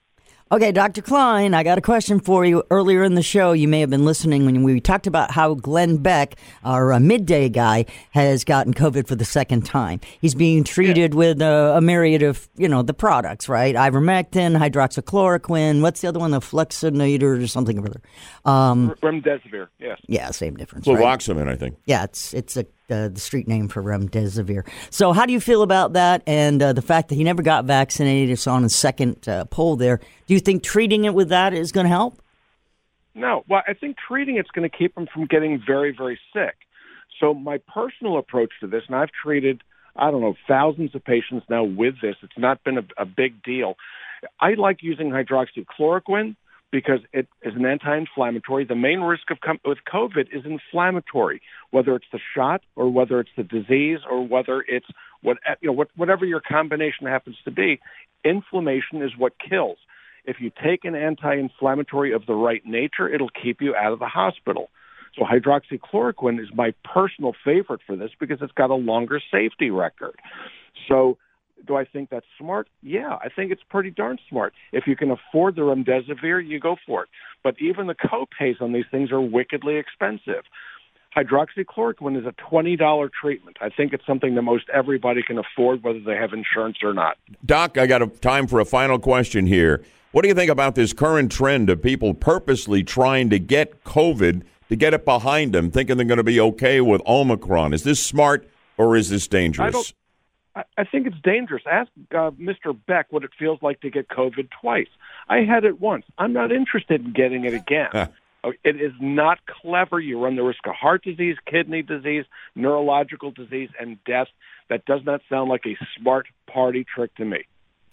Okay, Doctor Klein, I got a question for you. Earlier in the show, you may have been listening when we talked about how Glenn Beck, our uh, midday guy, has gotten COVID for the second time. He's being treated yeah. with uh, a myriad of, you know, the products, right? Ivermectin, hydroxychloroquine. What's the other one? The Flexinator or something or other. Um, Remdesivir, yes. Yeah, same difference. Fluvoxamine, right? I think. Yeah, it's it's a, uh, the street name for Remdesivir. So how do you feel about that and uh, the fact that he never got vaccinated? It's on his second uh, poll there. Do you think treating it with that is going to help? No. Well, I think treating it's going to keep him from getting very, very sick. So my personal approach to this, and I've treated, I don't know, thousands of patients now with this. It's not been a, a big deal. I like using hydroxychloroquine because it is an anti-inflammatory. The main risk of com- with COVID is inflammatory, whether it's the shot or whether it's the disease or whether it's what you know, what, whatever your combination happens to be. Inflammation is what kills. If you take an anti-inflammatory of the right nature, it'll keep you out of the hospital. So hydroxychloroquine is my personal favorite for this because it's got a longer safety record. So do I think that's smart? Yeah, I think it's pretty darn smart. If you can afford the remdesivir, you go for it. But even the co-pays on these things are wickedly expensive. Hydroxychloroquine is a twenty dollars treatment. I think it's something that most everybody can afford, whether they have insurance or not. Doc, I got a time for a final question here. What do you think about this current trend of people purposely trying to get COVID to get it behind them, thinking they're going to be okay with Omicron? Is this smart or is this dangerous? I don't. I think it's dangerous. Ask uh, Mister Beck what it feels like to get COVID twice. I had it once. I'm not interested in getting it again. It is not clever. You run the risk of heart disease, kidney disease, neurological disease, and death. That does not sound like a smart party trick to me.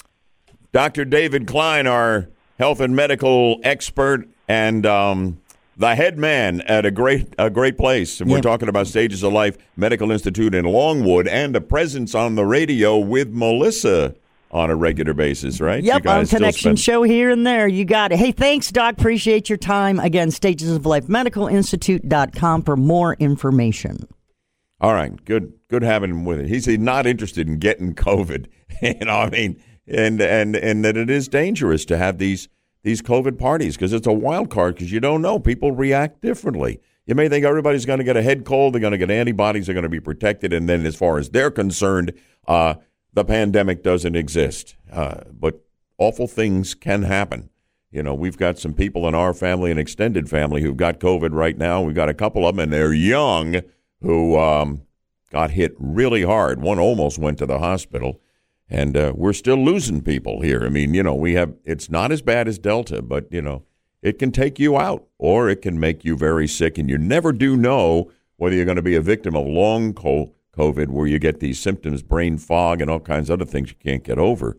Doctor David Klein, our health and medical expert and um, the head man at a great a great place. And we're Yep. talking about Stages of Life Medical Institute in Longwood and a presence on the radio with Melissa on a regular basis, right? You Yep, guys on still Connection spend- Show here and there. You got it. Hey, thanks, Doc. Appreciate your time. Again, Stages of Life Medical Institute dot com for more information. All right, good good having him with it. He's not interested in getting COVID. You know, I mean, and and and that it is dangerous to have these these COVID parties because it's a wild card because you don't know. People react differently. You may think everybody's going to get a head cold, they're going to get antibodies, they're going to be protected, and then as far as they're concerned, uh, the pandemic doesn't exist. Uh, but awful things can happen. You know, we've got some people in our family and extended family who've got COVID right now. We've got a couple of them, and they're young, who um, got hit really hard. One almost went to the hospital. And uh, we're still losing people here. I mean, you know, we have, it's not as bad as Delta, but, you know, it can take you out or it can make you very sick. And you never do know whether you're going to be a victim of long COVID where you get these symptoms, brain fog and all kinds of other things you can't get over.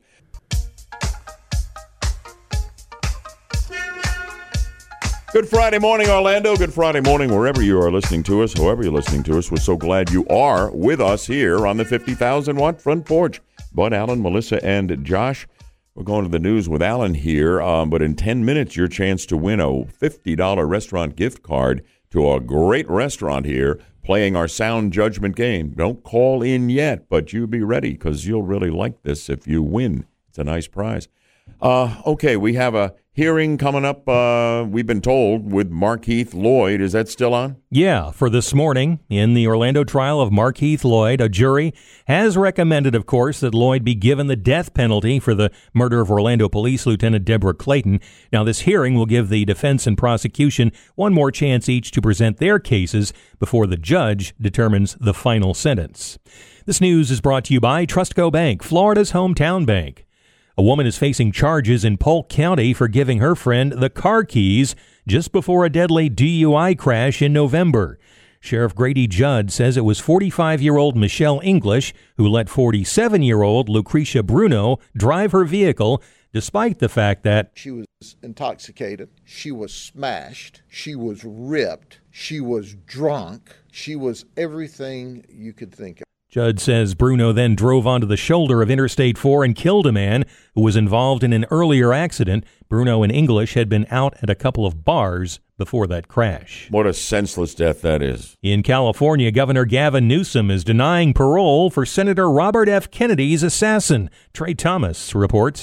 Good Friday morning, Orlando. Good Friday morning, wherever you are listening to us, however you're listening to us. We're so glad you are with us here on the fifty thousand watt front porch. Bud, Alan, Melissa, and Josh. We're going to the news with Alan here, um, but in ten minutes, your chance to win a fifty dollars restaurant gift card to a great restaurant here playing our sound judgment game. Don't call in yet, but you be ready because you'll really like this if you win. It's a nice prize. Uh, okay, we have a hearing coming up, uh, we've been told, with Markeith Lloyd. Is that still on? Yeah, for this morning, in the Orlando trial of Markeith Lloyd, a jury has recommended, of course, that Lloyd be given the death penalty for the murder of Orlando Police Lieutenant Deborah Clayton. Now, this hearing will give the defense and prosecution one more chance each to present their cases before the judge determines the final sentence. This news is brought to you by Trustco Bank, Florida's hometown bank. A woman is facing charges in Polk County for giving her friend the car keys just before a deadly D U I crash in November. Sheriff Grady Judd says it was forty-five-year-old Michelle English who let forty-seven-year-old Lucretia Bruno drive her vehicle, despite the fact that she was intoxicated, she was smashed, she was ripped, she was drunk, she was everything you could think of. Judd says Bruno then drove onto the shoulder of Interstate four and killed a man who was involved in an earlier accident. Bruno and English had been out at a couple of bars before that crash. What a senseless death that is. In California, Governor Gavin Newsom is denying parole for Senator Robert F. Kennedy's assassin. Trey Thomas reports.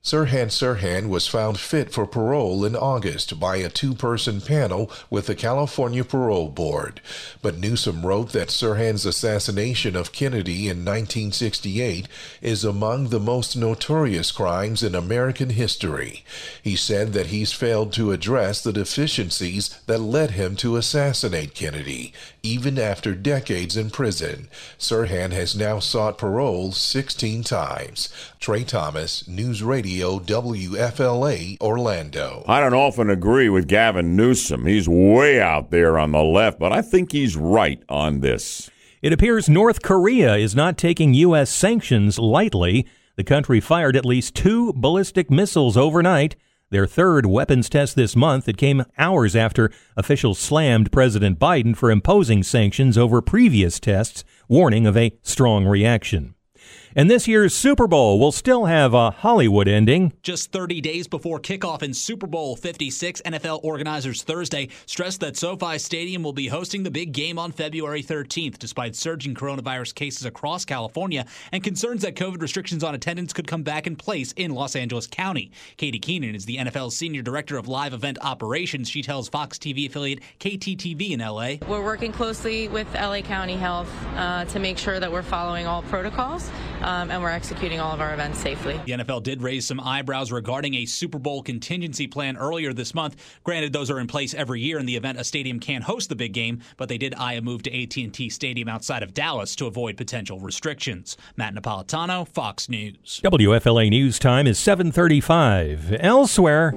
Sirhan Sirhan was found fit for parole in August by a two-person panel with the California Parole Board. But Newsom wrote that Sirhan's assassination of Kennedy in nineteen sixty-eight is among the most notorious crimes in American history. He said that he's failed to address the deficiencies that led him to assassinate Kennedy, even after decades in prison. Sirhan has now sought parole sixteen times. Trey Thomas, News Radio W F L A, Orlando. I don't often agree with Gavin Newsom. He's way out there on the left, but I think he's right on this. It appears North Korea is not taking U S sanctions lightly. The country fired at least two ballistic missiles overnight, their third weapons test this month. It came hours after officials slammed President Biden for imposing sanctions over previous tests, warning of a strong reaction. And this year's Super Bowl will still have a Hollywood ending. Just thirty days before kickoff in Super Bowl fifty-six, N F L organizers Thursday stressed that SoFi Stadium will be hosting the big game on February thirteenth, despite surging coronavirus cases across California and concerns that COVID restrictions on attendance could come back in place in Los Angeles County. Katie Keenan is the N F L's Senior Director of Live Event Operations. She tells Fox T V affiliate K T T V in L A. We're working closely with L A County Health uh, to make sure that we're following all protocols. Um, and we're executing all of our events safely. The N F L did raise some eyebrows regarding a Super Bowl contingency plan earlier this month. Granted, those are in place every year in the event a stadium can't host the big game, but they did eye a move to A T and T Stadium outside of Dallas to avoid potential restrictions. Matt Napolitano, Fox News. W F L A News Time is seven thirty-five. Elsewhere.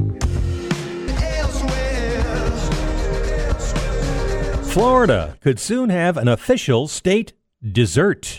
Florida could soon have an official state dessert.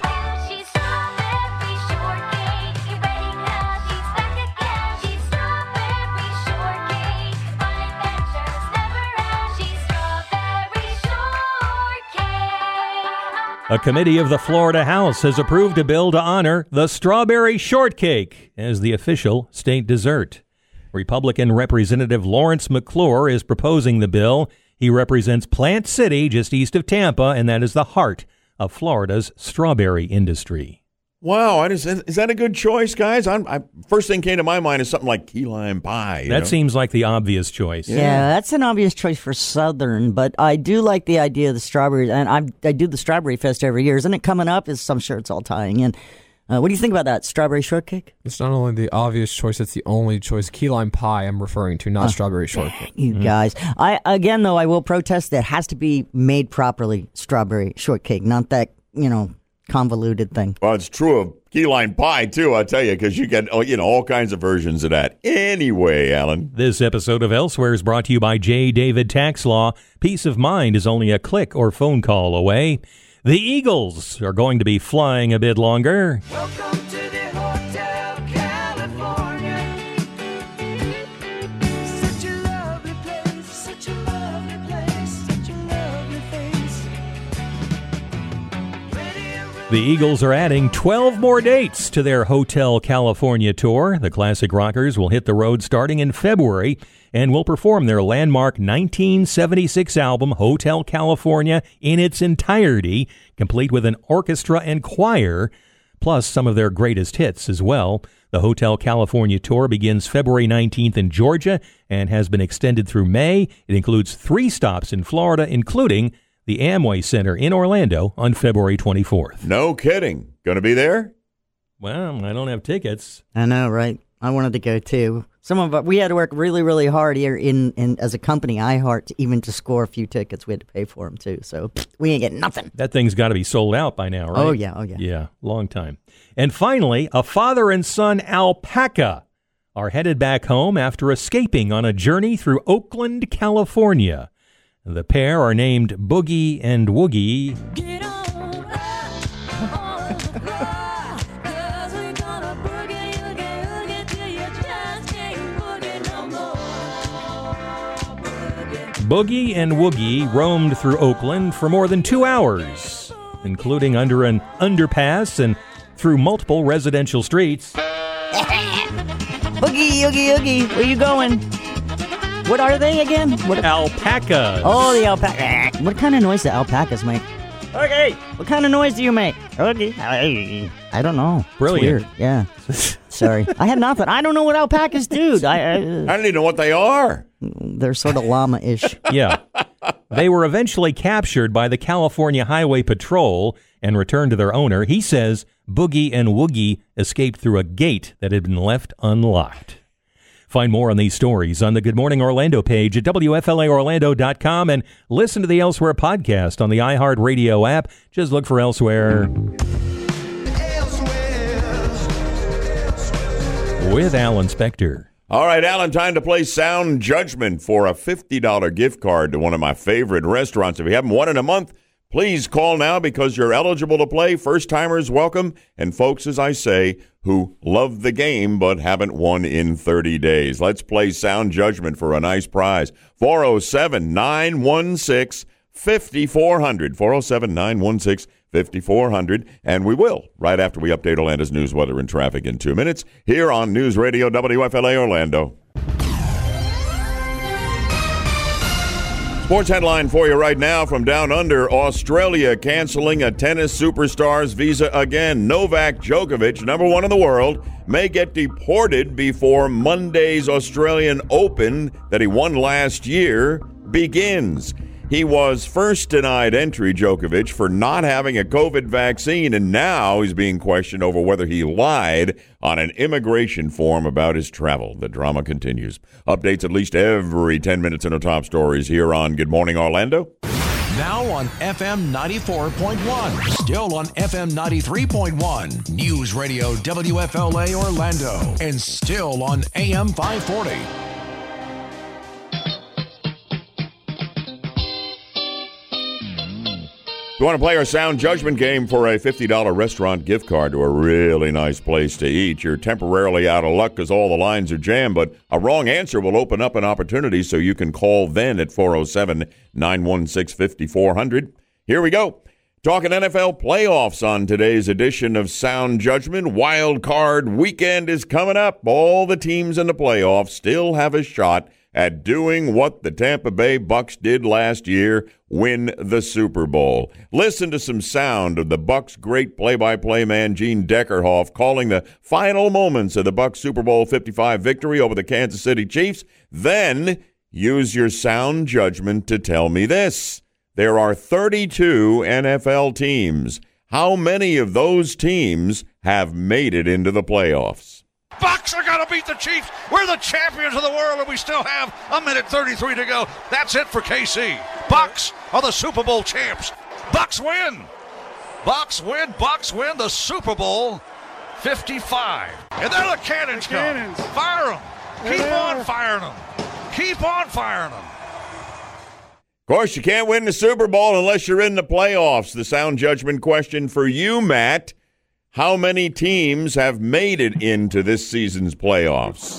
A committee of the Florida House has approved a bill to honor the strawberry shortcake as the official state dessert. Republican Representative Lawrence McClure is proposing the bill. He represents Plant City, just east of Tampa, and that is the heart of Florida's strawberry industry. Wow, is, is that a good choice, guys? I'm, I, first thing came to my mind is something like key lime pie. That know? seems like the obvious choice. Yeah. yeah, that's an obvious choice for Southern, but I do like the idea of the strawberries, and I I do the Strawberry Fest every year. Isn't it coming up? Is I'm sure it's all tying in. Uh, what do you think about that strawberry shortcake? It's not only the obvious choice; it's the only choice. Key lime pie, I'm referring to, not uh, strawberry shortcake. You mm-hmm. guys, I again though, I will protest that it has to be made properly. Strawberry shortcake, not that you know convoluted thing. Well, it's true of key lime pie too. I tell you, because you get you know all kinds of versions of that. Anyway, Alan, this episode of Elsewhere is brought to you by J. David Tax Law. Peace of mind is only a click or phone call away. The Eagles are going to be flying a bit longer. Welcome to the Hotel California. Such a lovely place, such a lovely place, such a lovely face. The Eagles are adding twelve more dates to their Hotel California tour. The classic rockers will hit the road starting in February and will perform their landmark nineteen seventy-six album, Hotel California, in its entirety, complete with an orchestra and choir, plus some of their greatest hits as well. The Hotel California tour begins February nineteenth in Georgia and has been extended through May. It includes three stops in Florida, including the Amway Center in Orlando on February twenty-fourth. No kidding. Going to be there? Well, I don't have tickets. I know, right? I wanted to go too. Some of us, we had to work really, really hard here in, in as a company, iHeart, to even to score a few tickets. We had to pay for them too, so we ain't getting nothing. That thing's got to be sold out by now, right? Oh yeah, oh yeah, yeah, long time. And finally, a father and son alpaca are headed back home after escaping on a journey through Oakland, California. The pair are named Boogie and Woogie. Get on up, on the floor, 'cause we're gonna boogie, oogie, oogie till you just can't boogie no more. Boogie. Boogie and Woogie roamed through Oakland for more than two hours, including under an underpass and through multiple residential streets. Boogie, oogie, oogie, where you going? What are they again? What alpacas. Oh, the alpaca. What kind of noise do alpacas make? Okay. What kind of noise do you make? Okay. I don't know. Brilliant. It's weird. Yeah. Sorry. I had nothing. I don't know what alpacas do. I, I, I don't even know what they are. They're sort of llama-ish. Yeah. They were eventually captured by the California Highway Patrol and returned to their owner. He says Boogie and Woogie escaped through a gate that had been left unlocked. Find more on these stories on the Good Morning Orlando page at W F L A Orlando dot com and listen to the Elsewhere podcast on the iHeartRadio app. Just look for Elsewhere. With Alan Spector. All right, Alan, time to play Sound Judgment for a fifty dollars gift card to one of my favorite restaurants. If you haven't won in a month, please call now because you're eligible to play. First-timers welcome, and folks, as I say, who love the game but haven't won in thirty days. Let's play Sound Judgment for a nice prize. four oh seven, nine one six, five four zero zero. four oh seven, nine one six, five four zero zero. And we will, right after we update Orlando's news, weather, and traffic in two minutes, here on News Radio W F L A Orlando. Sports headline for you right now from down under. Australia canceling a tennis superstar's visa again. Novak Djokovic, number one in the world, may get deported before Monday's Australian Open that he won last year begins. He was first denied entry, Djokovic, for not having a COVID vaccine, and now he's being questioned over whether he lied on an immigration form about his travel. The drama continues. Updates at least every ten minutes in our top stories here on Good Morning Orlando. Now on F M ninety-four point one. Still on F M ninety-three point one. News Radio W F L A Orlando. And still on A M five forty. If you want to play our Sound Judgment game for a fifty dollars restaurant gift card to a really nice place to eat, you're temporarily out of luck because all the lines are jammed, but a wrong answer will open up an opportunity so you can call then at four oh seven, nine one six, five four zero zero. Here we go. Talking N F L playoffs on today's edition of Sound Judgment. Wild card weekend is coming up. All the teams in the playoffs still have a shot at doing what the Tampa Bay Bucks did last year, win the Super Bowl. Listen to some sound of the Bucks' great play-by-play man Gene Deckerhoff calling the final moments of the Bucks' Super Bowl fifty-five victory over the Kansas City Chiefs. Then use your sound judgment to tell me this. There are thirty-two N F L teams. How many of those teams have made it into the playoffs? Bucks are going to beat the Chiefs. We're the champions of the world, and we still have a minute thirty-three to go. That's it for K C. Bucks are the Super Bowl champs. Bucks win. Bucks win. Bucks win the Super Bowl fifty-five. And there the cannons come. Cannons. Fire them. Keep on firing them. Keep on firing them. Of course, you can't win the Super Bowl unless you're in the playoffs. The sound judgment question for you, Matt. How many teams have made it into this season's playoffs?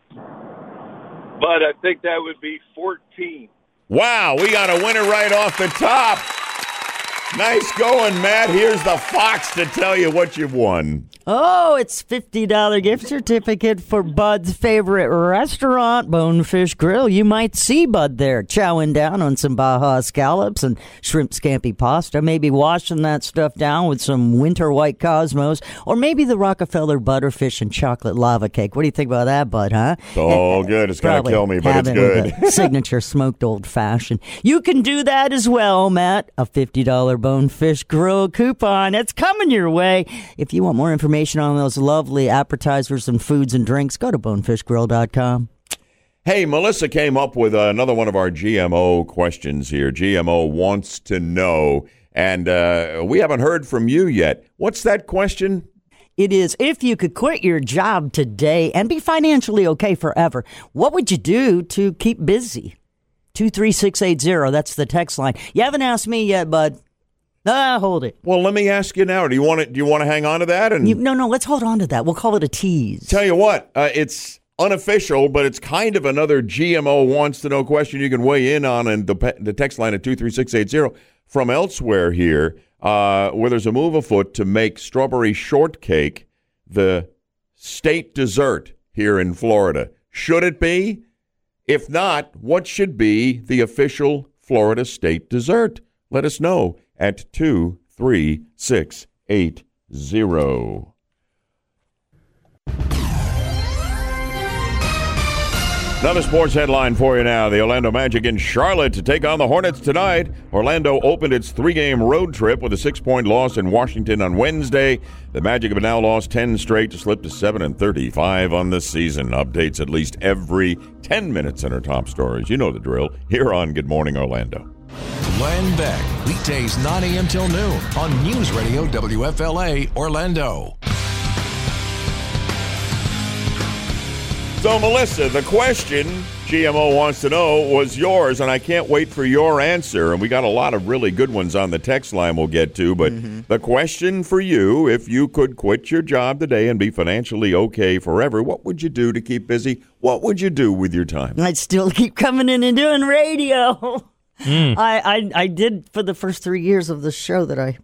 But I think that would be fourteen. Wow, we got a winner right off the top. Nice going, Matt. Here's the Fox to tell you what you've won. Oh, it's fifty dollars gift certificate for Bud's favorite restaurant, Bonefish Grill. You might see Bud there chowing down on some Baja scallops and shrimp scampi pasta, maybe washing that stuff down with some winter white Cosmos, or maybe the Rockefeller butterfish and chocolate lava cake. What do you think about that, Bud, huh? It's all good. It's going to kill me, but it's good. Signature smoked old fashioned. You can do that as well, Matt. A fifty dollars Bonefish Grill coupon. It's coming your way. If you want more information on those lovely appetizers and foods and drinks, go to bonefish grill dot com. Hey, Melissa came up with uh, another one of our G M O questions here. G M O wants to know, and uh, we haven't heard from you yet. What's that question? It is, if you could quit your job today and be financially okay forever, what would you do to keep busy? two three six eight zero, that's the text line. You haven't asked me yet, bud. Ah, hold it. Well, let me ask you now. Do you want to? Do you want to hang on to that? And you, no, no. Let's hold on to that. We'll call it a tease. Tell you what, uh, it's unofficial, but it's kind of another G M O wants to know question you can weigh in on, and the the text line at two three six eight zero from elsewhere here, uh, where there's a move afoot to make strawberry shortcake the state dessert here in Florida. Should it be? If not, what should be the official Florida state dessert? Let us know at two three six eight zero. Another sports headline for you now. The Orlando Magic in Charlotte to take on the Hornets tonight. Orlando opened its three-game road trip with a six-point loss in Washington on Wednesday. The Magic have now lost ten straight to slip to seven and thirty-five on the season. Updates at least every ten minutes in our top stories. You know the drill. Here on Good Morning Orlando. Glenn Beck, weekdays nine a.m. till noon on News Radio W F L A Orlando. So, Melissa, the question G M O wants to know was yours, and I can't wait for your answer. And we got a lot of really good ones on the text line we'll get to. But mm-hmm. the question for you, if you could quit your job today and be financially okay forever, what would you do to keep busy? What would you do with your time? I'd still keep coming in and doing radio. Mm. I, I I did for the first three years of the show that I...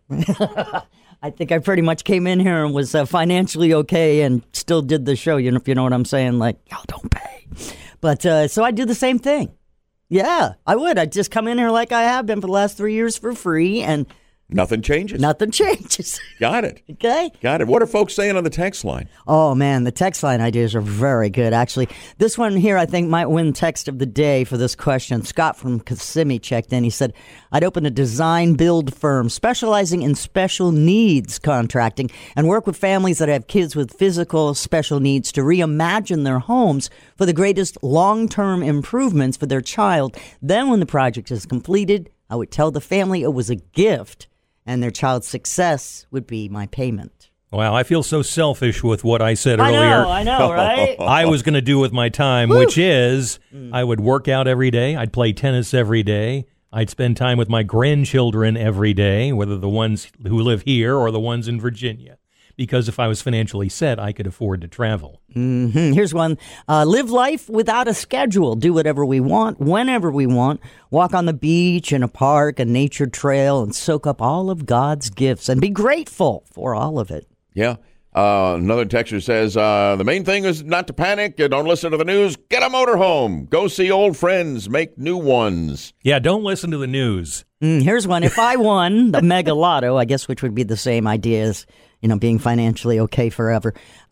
I think I pretty much came in here and was uh, financially okay and still did the show, you know, if you know what I'm saying, like, y'all don't pay. But uh, so I do the same thing. Yeah, I would. I'd just come in here like I have been for the last three years for free and nothing changes. Nothing changes. Got it. Okay. Got it. What are folks saying on the text line? Oh, man, the text line ideas are very good, actually. This one here, I think, might win text of the day for this question. Scott from Kissimmee checked in. He said, I'd open a design-build firm specializing in special needs contracting and work with families that have kids with physical special needs to reimagine their homes for the greatest long-term improvements for their child. Then when the project is completed, I would tell the family it was a gift and their child's success would be my payment. Wow, I feel so selfish with what I said I earlier. know, I know, right? I was going to do with my time, Woo. which is I would work out every day. I'd play tennis every day. I'd spend time with my grandchildren every day, whether the ones who live here or the ones in Virginia. Because if I was financially set, I could afford to travel. Mm-hmm. Here's one. Uh, live life without a schedule. Do whatever we want, whenever we want. Walk on the beach, in a park, a nature trail, and soak up all of God's gifts and be grateful for all of it. Yeah. Uh, another texter says, uh, the main thing is not to panic. Don't listen to the news. Get a motorhome. Go see old friends. Make new ones. Yeah, don't listen to the news. Mm, here's one. If I won the Mega Lotto, I guess which would be the same idea as, you know, being financially okay forever.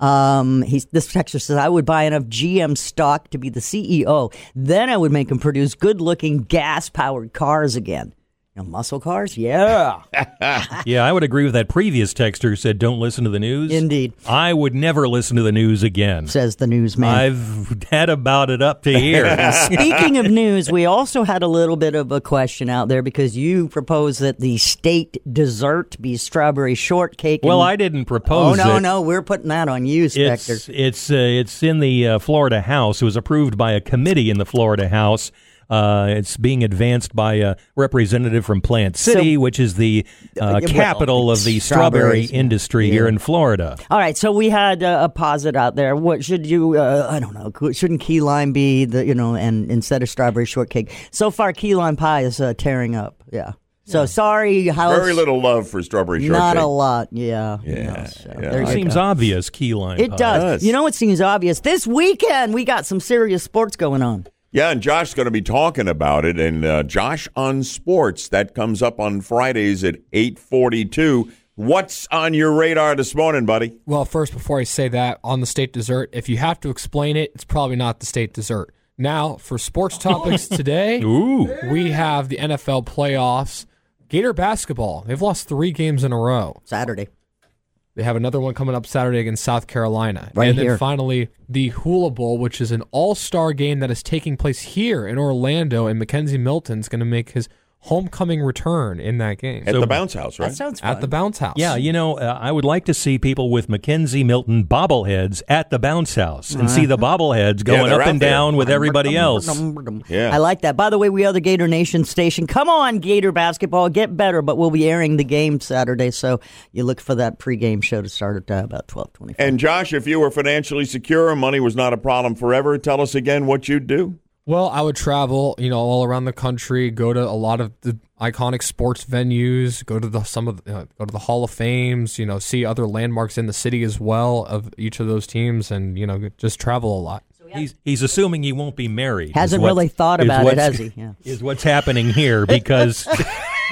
Um, he's, this texter says, I would buy enough G M stock to be the C E O. Then I would make him produce good-looking gas-powered cars again. You know, muscle cars? Yeah. Yeah, I would agree with that previous texter who said don't listen to the news. Indeed. I would never listen to the news again. Says the newsman. I've had about it up to here. Speaking of news, we also had a little bit of a question out there because you proposed that the state dessert be strawberry shortcake. Well, and... I didn't propose Oh, no, it. no, we're putting that on you, Spectre. It's it's, uh, it's in the uh, Florida House. It was approved by a committee in the Florida House. Uh, it's being advanced by a representative from Plant City, so, which is the uh, well, capital of the strawberry industry yeah. here in Florida. All right, so we had uh, a posit out there. What should you? Uh, I don't know. Shouldn't key lime be the you know, and instead of strawberry shortcake? So far, key lime pie is uh, tearing up. Yeah. So yeah. sorry, House. Very little love for strawberry shortcake. Not a lot. Yeah. Yeah. You know, so yeah. It seems go. obvious. Key lime. It pie. does. It does. You know, it seems obvious. This weekend we got some serious sports going on. Yeah, and Josh's going to be talking about it. And uh, Josh on Sports, that comes up on Fridays at eight forty-two. What's on your radar this morning, buddy? Well, first, before I say that, on the state dessert, if you have to explain it, it's probably not the state dessert. Now, for sports topics today, Ooh. we have the N F L playoffs. Gator basketball, they've lost three games in a row. Saturday. They have another one coming up Saturday against South Carolina. Right and then here. finally, the Hula Bowl, which is an all-star game that is taking place here in Orlando, and Mackenzie Milton's going to make his homecoming return in that game. At So- the Bounce House, right? That sounds fun. At the Bounce House. Yeah, you know, uh, I would like to see people with Mackenzie Milton bobbleheads at the bounce house and see the bobbleheads going they're up out and there. down with everybody else. Yeah. I like that. By the way, we are the Gator Nation station. Come on, Gator basketball, get better. But we'll be airing the game Saturday, so you look for that pregame show to start at uh, about twelve twenty-five. And Josh, if you were financially secure and money was not a problem forever, tell us again what you'd do. Well, I would travel, you know, all around the country, go to a lot of the iconic sports venues, go to the some of the, uh, go to the Hall of Fames, you know, see other landmarks in the city as well of each of those teams, and you know, just travel a lot. He's he's assuming he won't be married. Hasn't is what- really thought is about it, what's- has he? Yeah. Is what's happening here because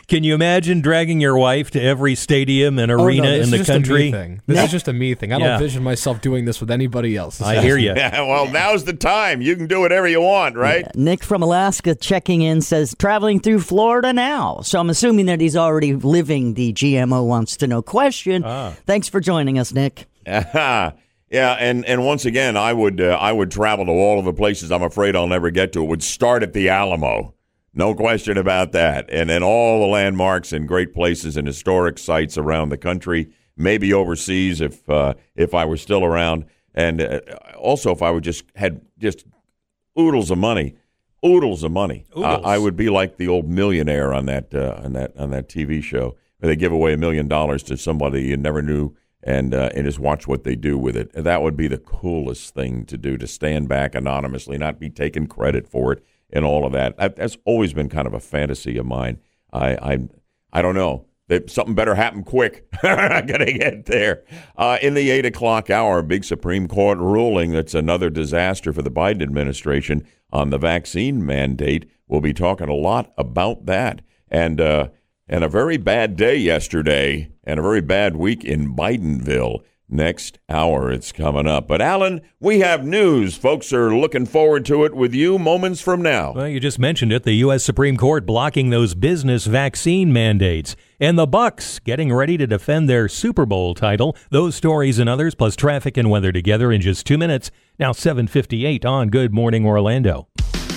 Can you imagine dragging your wife to every stadium and Oh, no, arena this in the is just a country? me thing. This is just a me thing. I Yeah. don't envision myself doing this with anybody else. This I is hear just- you. Yeah, well, now's the time. You can do whatever you want, right? Yeah. Nick from Alaska checking in says traveling through Florida now. So I'm assuming that he's already living the G M O wants to know question. Ah. Thanks for joining us, Nick. yeah, and, and once again, I would uh, I would travel to all of the places I'm afraid I'll never get to. It would start at the Alamo. No question about that. And then all the landmarks and great places and historic sites around the country, maybe overseas if uh, if I were still around. And uh, also if I would just had just oodles of money, oodles of money. Uh, Oodles. I would be like the old millionaire on that uh, on that on that T V show where they give away a million dollars to somebody you never knew and uh, and just watch what they do with it. That would be the coolest thing to do, to stand back anonymously, not be taking credit for it. And all of that. that. That's always been kind of a fantasy of mine. I I, I don't know. That something better happen quick. I got to get there. Uh, in the eight o'clock hour, big Supreme Court ruling that's another disaster for the Biden administration on the vaccine mandate. We'll be talking a lot about that. And, uh, and a very bad day yesterday and a very bad week in Bidenville. Next hour, it's coming up. But, Alan, we have news. Folks are looking forward to it with you moments from now. Well, you just mentioned it. The U S Supreme Court blocking those business vaccine mandates. And the Bucks getting ready to defend their Super Bowl title. Those stories and others, plus traffic and weather together in just two minutes. Now seven fifty-eight on Good Morning Orlando.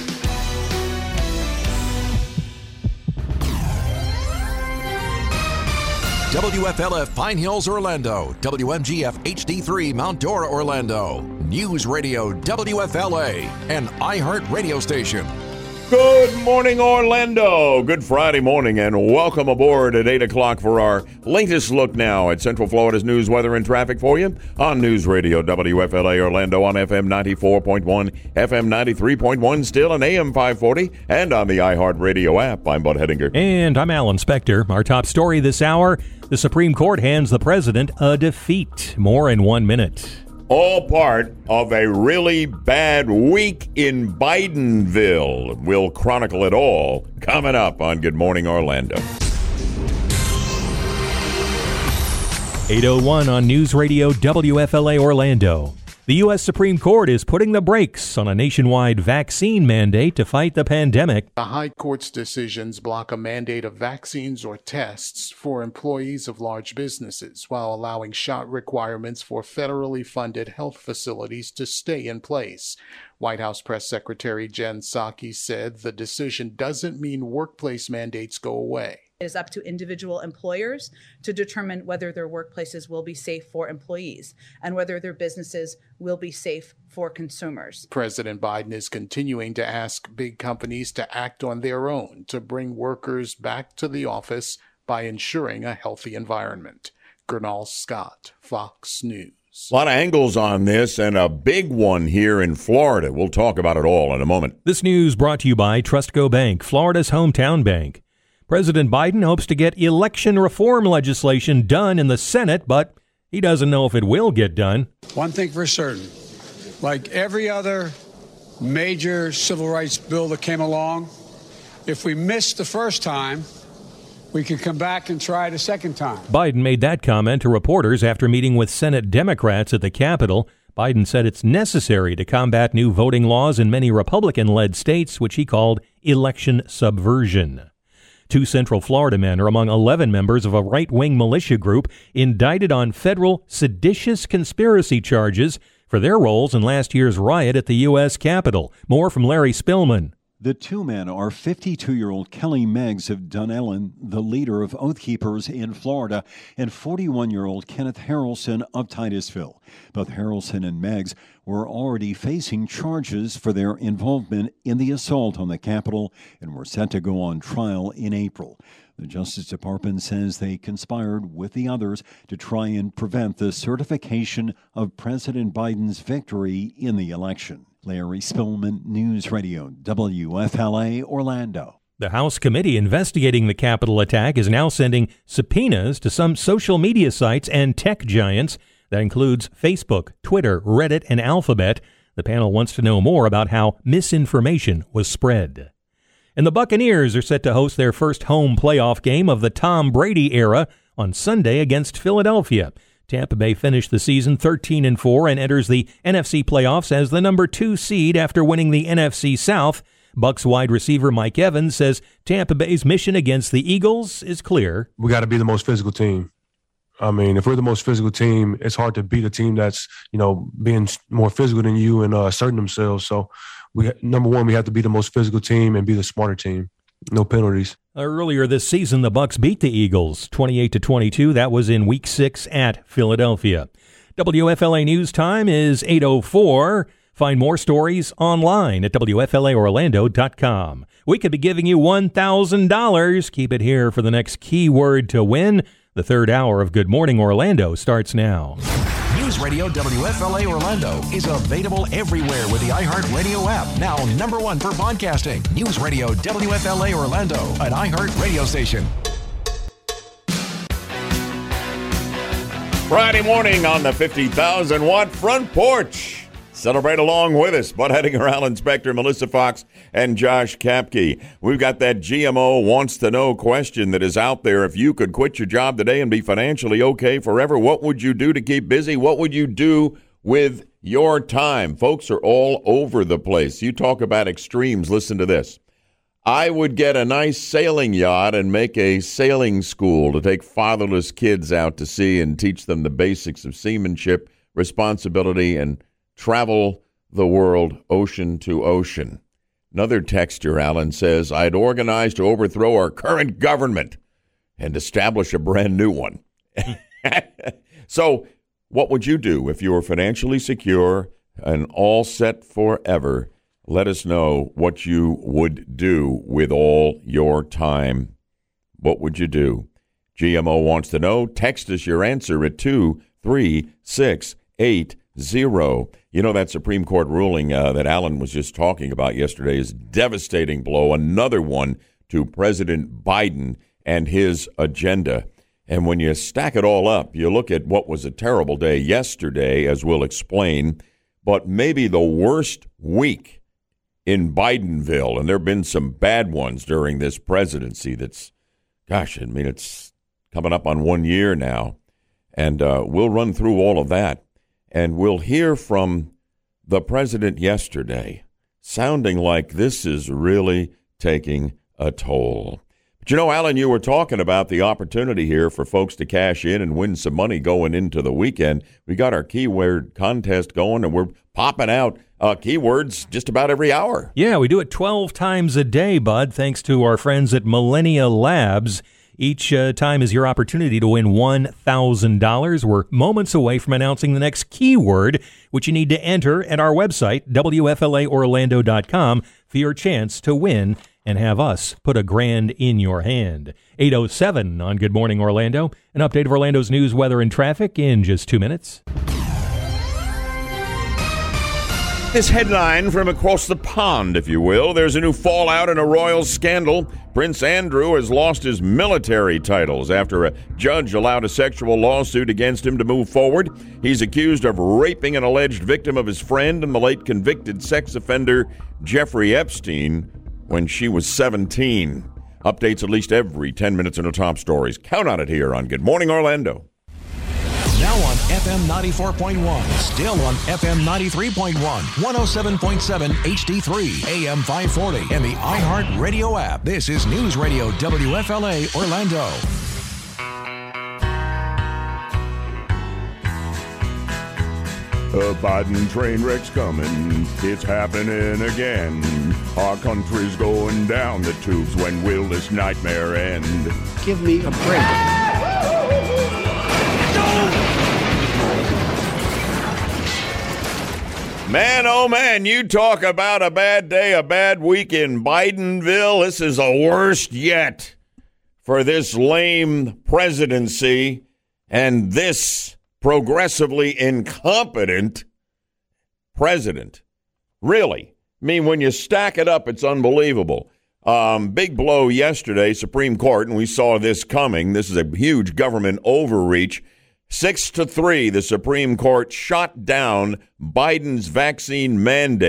W F L F Pine Hills, Orlando. W M G F H D three Mount Dora, Orlando. News Radio W F L A, an iHeart radio station. Good morning, Orlando. Good Friday morning, and welcome aboard at eight o'clock for our latest look now at Central Florida's news, weather, and traffic for you on News Radio W F L A Orlando on F M ninety-four point one, F M ninety-three point one, still on A M five forty, and on the iHeart Radio app. I'm Bud Hedinger. And I'm Alan Spector. Our top story this hour, the Supreme Court hands the president a defeat. More in one minute. All part of a really bad week in Bidenville. We'll chronicle it all coming up on Good Morning Orlando. eight oh one on News Radio W F L A Orlando. The U S Supreme Court is putting the brakes on a nationwide vaccine mandate to fight the pandemic. The High Court's decisions block a mandate of vaccines or tests for employees of large businesses, while allowing shot requirements for federally funded health facilities to stay in place. White House Press Secretary Jen Psaki said the decision doesn't mean workplace mandates go away. It is up to individual employers to determine whether their workplaces will be safe for employees and whether their businesses will be safe for consumers. President Biden is continuing to ask big companies to act on their own to bring workers back to the office by ensuring a healthy environment. Gernal Scott, Fox News. A lot of angles on this and a big one here in Florida. We'll talk about it all in a moment. This news brought to you by Trustco Bank, Florida's hometown bank. President Biden hopes to get election reform legislation done in the Senate, but he doesn't know if it will get done. One thing for certain, like every other major civil rights bill that came along, if we missed the first time, we could come back and try it a second time. Biden made that comment to reporters after meeting with Senate Democrats at the Capitol. Biden said it's necessary to combat new voting laws in many Republican-led states, which he called election subversion. Two Central Florida men are among eleven members of a right-wing militia group indicted on federal seditious conspiracy charges for their roles in last year's riot at the U S Capitol. More from Larry Spillman. The two men are fifty-two-year-old Kelly Meggs of Dunellen, the leader of Oath Keepers in Florida, and forty-one-year-old Kenneth Harrelson of Titusville. Both Harrelson and Meggs were already facing charges for their involvement in the assault on the Capitol and were set to go on trial in April. The Justice Department says they conspired with the others to try and prevent the certification of President Biden's victory in the election. Larry Spillman, News Radio, W F L A, Orlando. The House committee investigating the Capitol attack is now sending subpoenas to some social media sites and tech giants. That includes Facebook, Twitter, Reddit, and Alphabet. The panel wants to know more about how misinformation was spread. And the Buccaneers are set to host their first home playoff game of the Tom Brady era on Sunday against Philadelphia. Tampa Bay finished the season thirteen and four and enters the N F C playoffs as the number two seed after winning the N F C South. Bucs wide receiver Mike Evans says Tampa Bay's mission against the Eagles is clear. We got to be the most physical team. I mean, if we're the most physical team, it's hard to beat a team that's, you know, being more physical than you and uh, asserting themselves. So, we number one, we have to be the most physical team and be the smarter team. No penalties. Earlier this season, the Bucs beat the Eagles twenty-eight to twenty-two. That was in Week Six at Philadelphia. W F L A News Time is eight oh four. Find more stories online at W F L A Orlando dot com. We could be giving you one thousand dollars. Keep it here for the next keyword to win. The third hour of Good Morning Orlando starts now. News Radio W F L A Orlando is available everywhere with the iHeartRadio app. Now number one for podcasting. News Radio W F L A Orlando, an iHeart radio station. Friday morning on the fifty thousand watt front porch. Celebrate along with us. Bud Hedinger, Alan Spector, Melissa Fox, and Josh Kapke. We've got that G M O wants to know question that is out there. If you could quit your job today and be financially okay forever, what would you do to keep busy? What would you do with your time? Folks are all over the place. You talk about extremes. Listen to this. I would get a nice sailing yacht and make a sailing school to take fatherless kids out to sea and teach them the basics of seamanship, responsibility, and travel the world ocean to ocean. Another texter, Alan, says, I'd organize to overthrow our current government and establish a brand new one. So what would you do if you were financially secure and all set forever? Let us know what you would do with all your time. What would you do? G M O wants to know. Text us your answer at two three six eight zero. You know, that Supreme Court ruling uh, that Alan was just talking about yesterday is a devastating blow, another one to President Biden and his agenda. And when you stack it all up, you look at what was a terrible day yesterday, as we'll explain, but maybe the worst week in Bidenville, and there have been some bad ones during this presidency that's, gosh, I mean, it's coming up on one year now, and uh, we'll run through all of that. And we'll hear from the president yesterday, sounding like this is really taking a toll. But you know, Alan, you were talking about the opportunity here for folks to cash in and win some money going into the weekend. We got our keyword contest going, and we're popping out uh, keywords just about every hour. Yeah, we do it twelve times a day, Bud, thanks to our friends at Millennia Labs. Each uh, time is your opportunity to win one thousand dollars. We're moments away from announcing the next keyword, which you need to enter at our website, W F L A Orlando dot com, for your chance to win and have us put a grand in your hand. eight oh seven on Good Morning Orlando. An update of Orlando's news, weather, and traffic in just two minutes. This headline from across the pond, if you will. There's a new fallout in a royal scandal. Prince Andrew has lost his military titles after a judge allowed a sexual lawsuit against him to move forward. He's accused of raping an alleged victim of his friend and the late convicted sex offender Jeffrey Epstein when she was seventeen. Updates at least every ten minutes in the top stories. Count on it here on Good Morning Orlando. Now on F M ninety-four point one, still on F M ninety-three point one, one oh seven point seven H D three, A M five forty, and the iHeart Radio app. This is News Radio W F L A Orlando. A Biden train wreck's coming, it's happening again. Our country's going down the tubes, when will this nightmare end? Give me a break. Man, oh man, you talk about a bad day, a bad week in Bidenville. This is the worst yet for this lame presidency and this progressively incompetent president. Really. I mean, when you stack it up, it's unbelievable. Um, big blow yesterday, Supreme Court, and we saw this coming. This is a huge government overreach. Six to three, the Supreme Court shot down Biden's vaccine mandate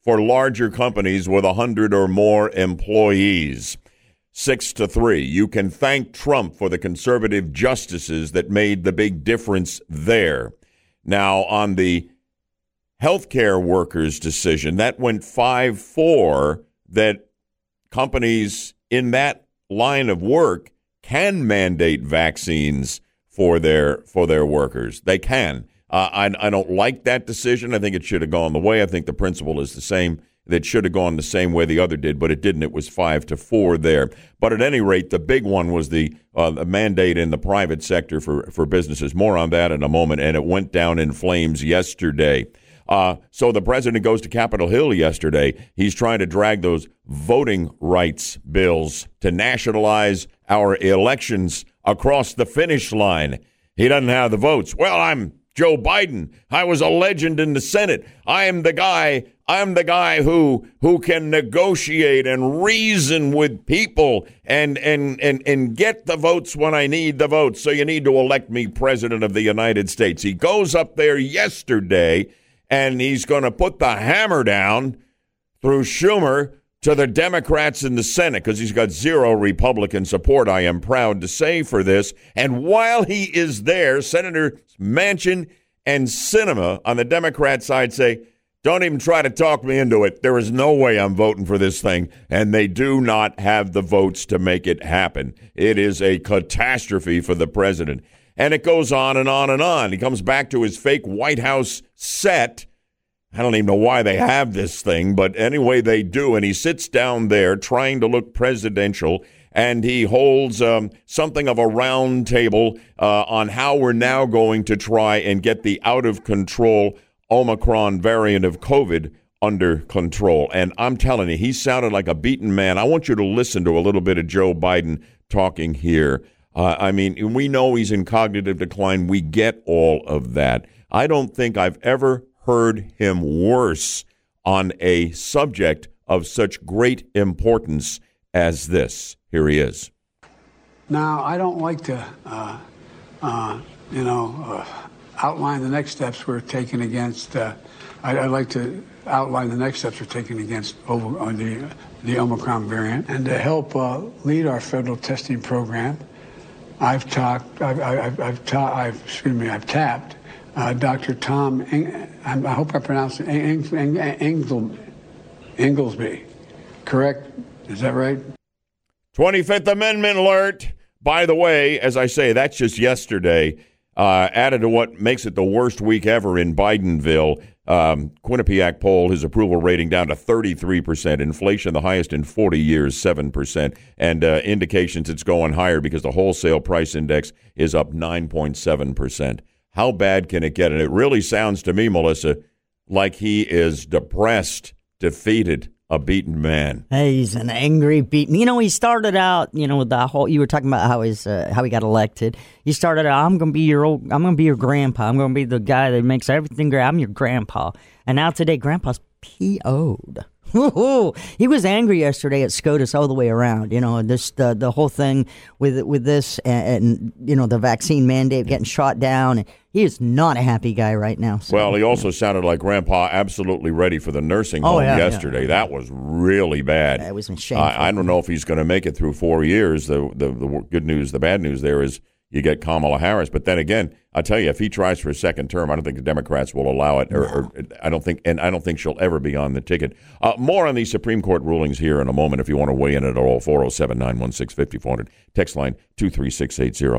for larger companies with one hundred or more employees. Six to three. You can thank Trump for the conservative justices that made the big difference there. Now, on the healthcare workers' decision, that went five four, that companies in that line of work can mandate vaccines for their for their workers. They can. Uh, I, I don't like that decision. I think it should have gone the way. I think the principle is the same. That should have gone the same way the other did, but it didn't. It was five to four there. But at any rate, the big one was the, uh, the mandate in the private sector for, for businesses. More on that in a moment, and it went down in flames yesterday. Uh, so the president goes to Capitol Hill yesterday. He's trying to drag those voting rights bills to nationalize our elections across the finish line. He doesn't have the votes. Well, I'm Joe Biden. I was a legend in the Senate. I am the guy. I'm the guy who who can negotiate and reason with people and and and and get the votes when I need the votes. So you need to elect me president of the United States. He goes up there yesterday, and he's going to put the hammer down through Schumer to the Democrats in the Senate because he's got zero Republican support, I am proud to say, for this. And while he is there, Senator Manchin and Sinema on the Democrat side say, don't even try to talk me into it. There is no way I'm voting for this thing. And they do not have the votes to make it happen. It is a catastrophe for the president. And it goes on and on and on. He comes back to his fake White House set. I don't even know why they have this thing, but anyway, they do. And he sits down there trying to look presidential, and he holds um, something of a round table uh, on how we're now going to try and get the out-of-control Omicron variant of COVID under control. And I'm telling you, he sounded like a beaten man. I want you to listen to a little bit of Joe Biden talking here. Uh, I mean, we know he's in cognitive decline. We get all of that. I don't think I've ever heard him worse on a subject of such great importance as this. Here he is. Now, I don't like to, uh, uh, you know, uh, outline the next steps we're taking against. Uh, I, I'd like to outline the next steps we're taking against over, uh, the the Omicron variant, and to help uh, lead our federal testing program. I've talked. I've. I've. I've, ta- I've excuse me. I've tapped uh, Doctor Tom. Eng- I hope I pronounced it. Eng- Eng- Eng- Inglesby. Correct? Is that right? twenty-fifth Amendment alert. By the way, as I say, that's just yesterday. Uh, added to what makes it the worst week ever in Bidenville. Um, Quinnipiac poll, his approval rating down to thirty-three percent. Inflation, the highest in forty years, seven percent. And uh, indications it's going higher because the wholesale price index is up nine point seven percent. How bad can it get? And it really sounds to me, Melissa, like he is depressed, defeated, a beaten man. Hey, he's an angry beaten. You know, he started out, you know, with the whole, you were talking about how he's, uh, how he got elected. He started out, I'm going to be your old, I'm going to be your grandpa. I'm going to be the guy that makes everything great. I'm your grandpa. And now today, grandpa's P O'd. He was angry yesterday at SCOTUS all the way around. You know, this the the whole thing with with this and, and you know the vaccine mandate getting shot down. He is not a happy guy right now. So, well, he also sounded like Grandpa absolutely ready for the nursing oh, home yeah, yesterday. Yeah. That was really bad. That was shameful. I, I don't know if he's going to make it through four years. The, the the good news, the bad news there is you get Kamala Harris. But then again, I tell you, if he tries for a second term, I don't think the Democrats will allow it. Or, no. or I don't think, and I don't think she'll ever be on the ticket. Uh, more on these Supreme Court rulings here in a moment. If you want to weigh in at all, four oh seven, nine one six, five four zero zero. Text line two three six eight zero.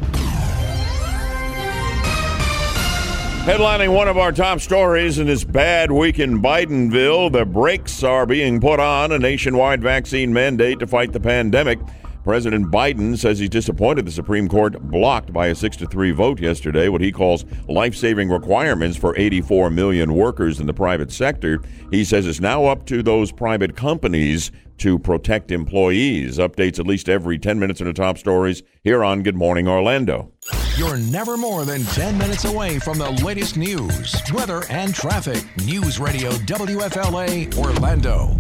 Headlining one of our top stories in this bad week in Bidenville, the brakes are being put on a nationwide vaccine mandate to fight the pandemic. President Biden says he's disappointed the Supreme Court blocked by a six to three vote yesterday what he calls life-saving requirements for eighty-four million workers in the private sector. He says it's now up to those private companies to protect employees. Updates at least every ten minutes in the top stories here on Good Morning Orlando. You're never more than ten minutes away from the latest news, weather, and traffic. News Radio W F L A Orlando.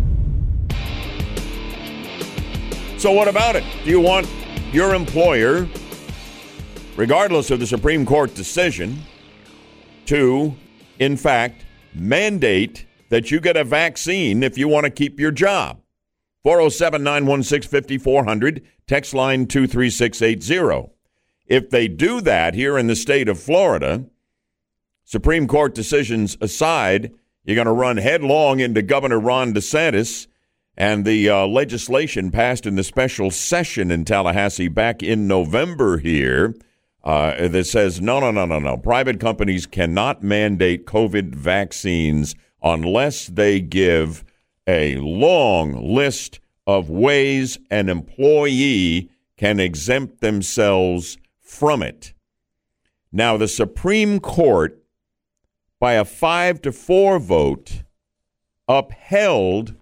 So what about it? Do you want your employer, regardless of the Supreme Court decision, to, in fact, mandate that you get a vaccine if you want to keep your job. four oh seven, nine one six, five four zero zero, text line two three six eight zero. If they do that here in the state of Florida, Supreme Court decisions aside, you're going to run headlong into Governor Ron DeSantis and the uh, legislation passed in the special session in Tallahassee back in November here uh, that says, no, no, no, no, no. Private companies cannot mandate COVID vaccines unless they give a long list of ways an employee can exempt themselves from it. Now, the Supreme Court, by a five to four vote, upheld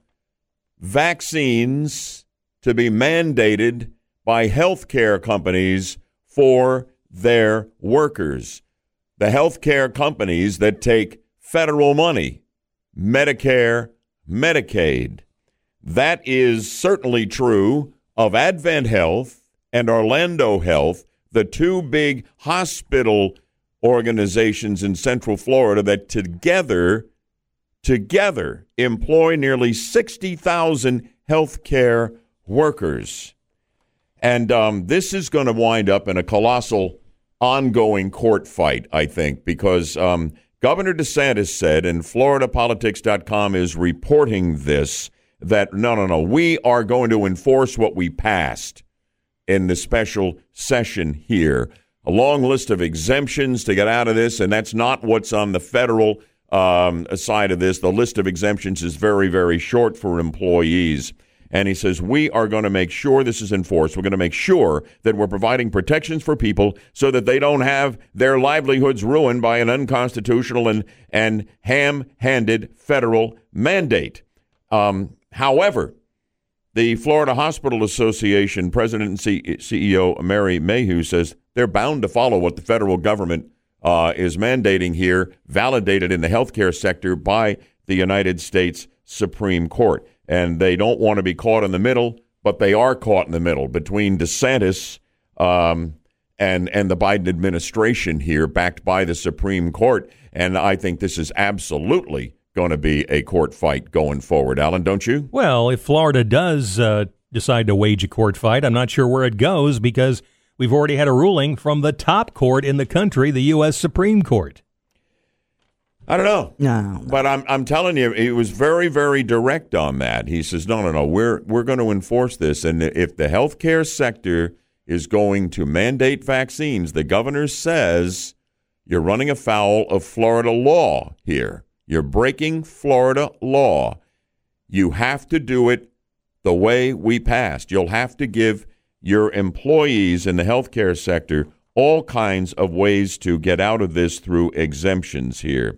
vaccines to be mandated by healthcare companies for their workers. The healthcare companies that take federal money, Medicare, Medicaid. That is certainly true of Advent Health and Orlando Health, the two big hospital organizations in Central Florida that together together employ nearly sixty thousand healthcare workers. And um, this is going to wind up in a colossal ongoing court fight, I think, because um, Governor DeSantis said, and Florida Politics dot com is reporting this, that no, no, no, we are going to enforce what we passed in the special session here. A long list of exemptions to get out of this, and that's not what's on the federal um, side of this. The list of exemptions is very, very short for employees. And he says, we are going to make sure this is enforced. We're going to make sure that we're providing protections for people so that they don't have their livelihoods ruined by an unconstitutional and, and ham-handed federal mandate. Um, however, the Florida Hospital Association president and C- CEO Mary Mayhew says they're bound to follow what the federal government uh, is mandating here, validated in the healthcare sector by the United States Supreme Court. And they don't want to be caught in the middle, but they are caught in the middle between DeSantis um, and, and the Biden administration here, backed by the Supreme Court. And I think this is absolutely going to be a court fight going forward. Alan, don't you? Well, if Florida does uh, decide to wage a court fight, I'm not sure where it goes because we've already had a ruling from the top court in the country, the U S Supreme Court. I don't know. No, but I'm I'm telling you, he was very, very direct on that. He says, no, no, no, we're we're going to enforce this. And if the healthcare sector is going to mandate vaccines, the governor says you're running afoul of Florida law here. You're breaking Florida law. You have to do it the way we passed. You'll have to give your employees in the healthcare sector all kinds of ways to get out of this through exemptions here.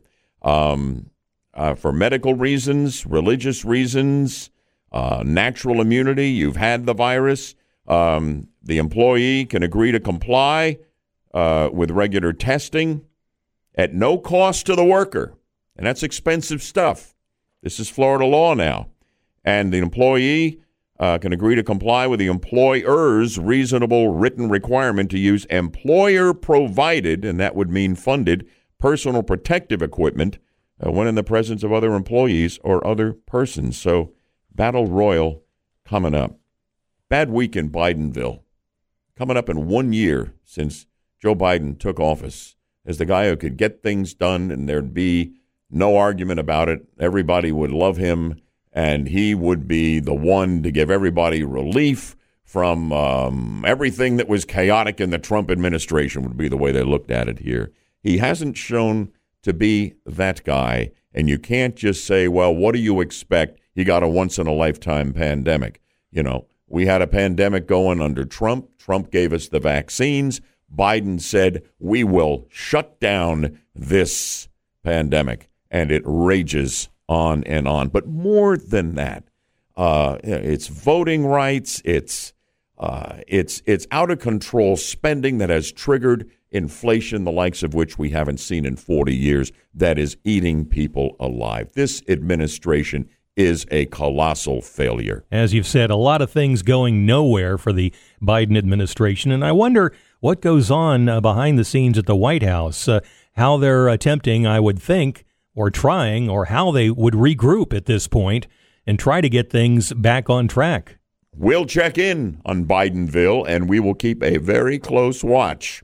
Um, uh, for medical reasons, religious reasons, uh, natural immunity, you've had the virus, um, the employee can agree to comply uh, with regular testing at no cost to the worker. And that's expensive stuff. This is Florida law now. And the employee uh, can agree to comply with the employer's reasonable written requirement to use employer-provided, and that would mean funded, personal protective equipment uh, when in the presence of other employees or other persons. So, battle royal coming up. Bad week in Bidenville. Coming up in one year since Joe Biden took office as the guy who could get things done and there'd be no argument about it. Everybody would love him, and he would be the one to give everybody relief from um, everything that was chaotic in the Trump administration would be the way they looked at it here. He hasn't shown to be that guy, and you can't just say, well, what do you expect? He got a once-in-a-lifetime pandemic. You know, we had a pandemic going under Trump. Trump gave us the vaccines. Biden said, we will shut down this pandemic, and it rages on and on. But more than that, uh, it's voting rights, it's uh, it's it's out-of-control spending that has triggered inflation, the likes of which we haven't seen in forty years, that is eating people alive. This administration is a colossal failure. As you've said, a lot of things going nowhere for the Biden administration, and I wonder what goes on uh, behind the scenes at the White House, uh, how they're attempting, I would think, or trying or how they would regroup at this point and try to get things back on track. We'll check in on Bidenville, and we will keep a very close watch.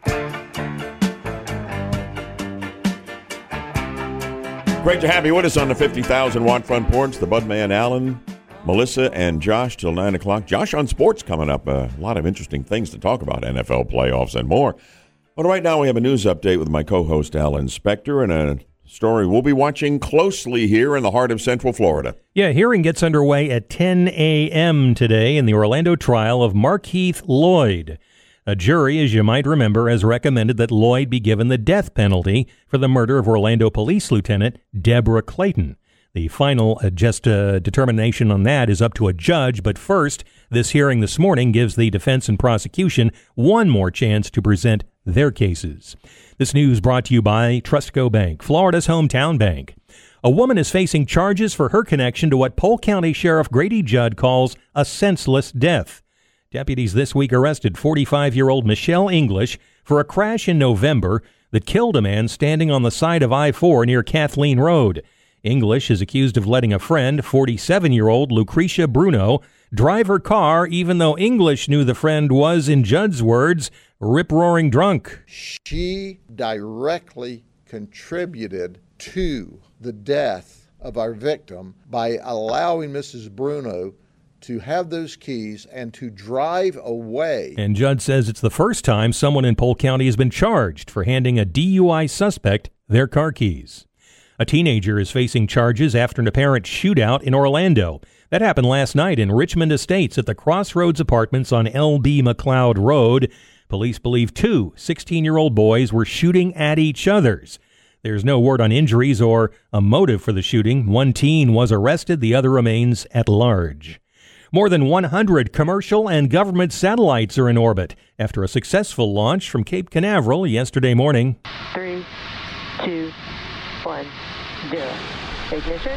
Great to have you with us on the fifty thousand watt front porch. The Budman Allen, Melissa, and Josh till nine o'clock. Josh on sports coming up. A lot of interesting things to talk about, N F L playoffs and more. But right now we have a news update with my co-host Alan Spector and a story we'll be watching closely here in the heart of Central Florida. Yeah, hearing gets underway at ten a.m. today in the Orlando trial of Markeith Lloyd. A jury, as you might remember, has recommended that Lloyd be given the death penalty for the murder of Orlando Police Lieutenant Deborah Clayton. The final uh, just uh, determination on that is up to a judge, but first, this hearing this morning gives the defense and prosecution one more chance to present their cases. This news brought to you by Trustco Bank, Florida's hometown bank. A woman is facing charges for her connection to what Polk County Sheriff Grady Judd calls a senseless death. Deputies this week arrested forty-five-year-old Michelle English for a crash in November that killed a man standing on the side of I four near Kathleen Road. English is accused of letting a friend, forty-seven-year-old Lucretia Bruno, drive her car even though English knew the friend was, in Judd's words, rip-roaring drunk. She directly contributed to the death of our victim by allowing Missus Bruno to have those keys and to drive away. And Judd says it's the first time someone in Polk County has been charged for handing a D U I suspect their car keys. A teenager is facing charges after an apparent shootout in Orlando. That happened last night in Richmond Estates at the Crossroads Apartments on L B McLeod Road. Police believe two sixteen-year-old boys were shooting at each other's. There's no word on injuries or a motive for the shooting. One teen was arrested. The other remains at large. More than one hundred commercial and government satellites are in orbit after a successful launch from Cape Canaveral yesterday morning. Three, two, one, zero. Ignition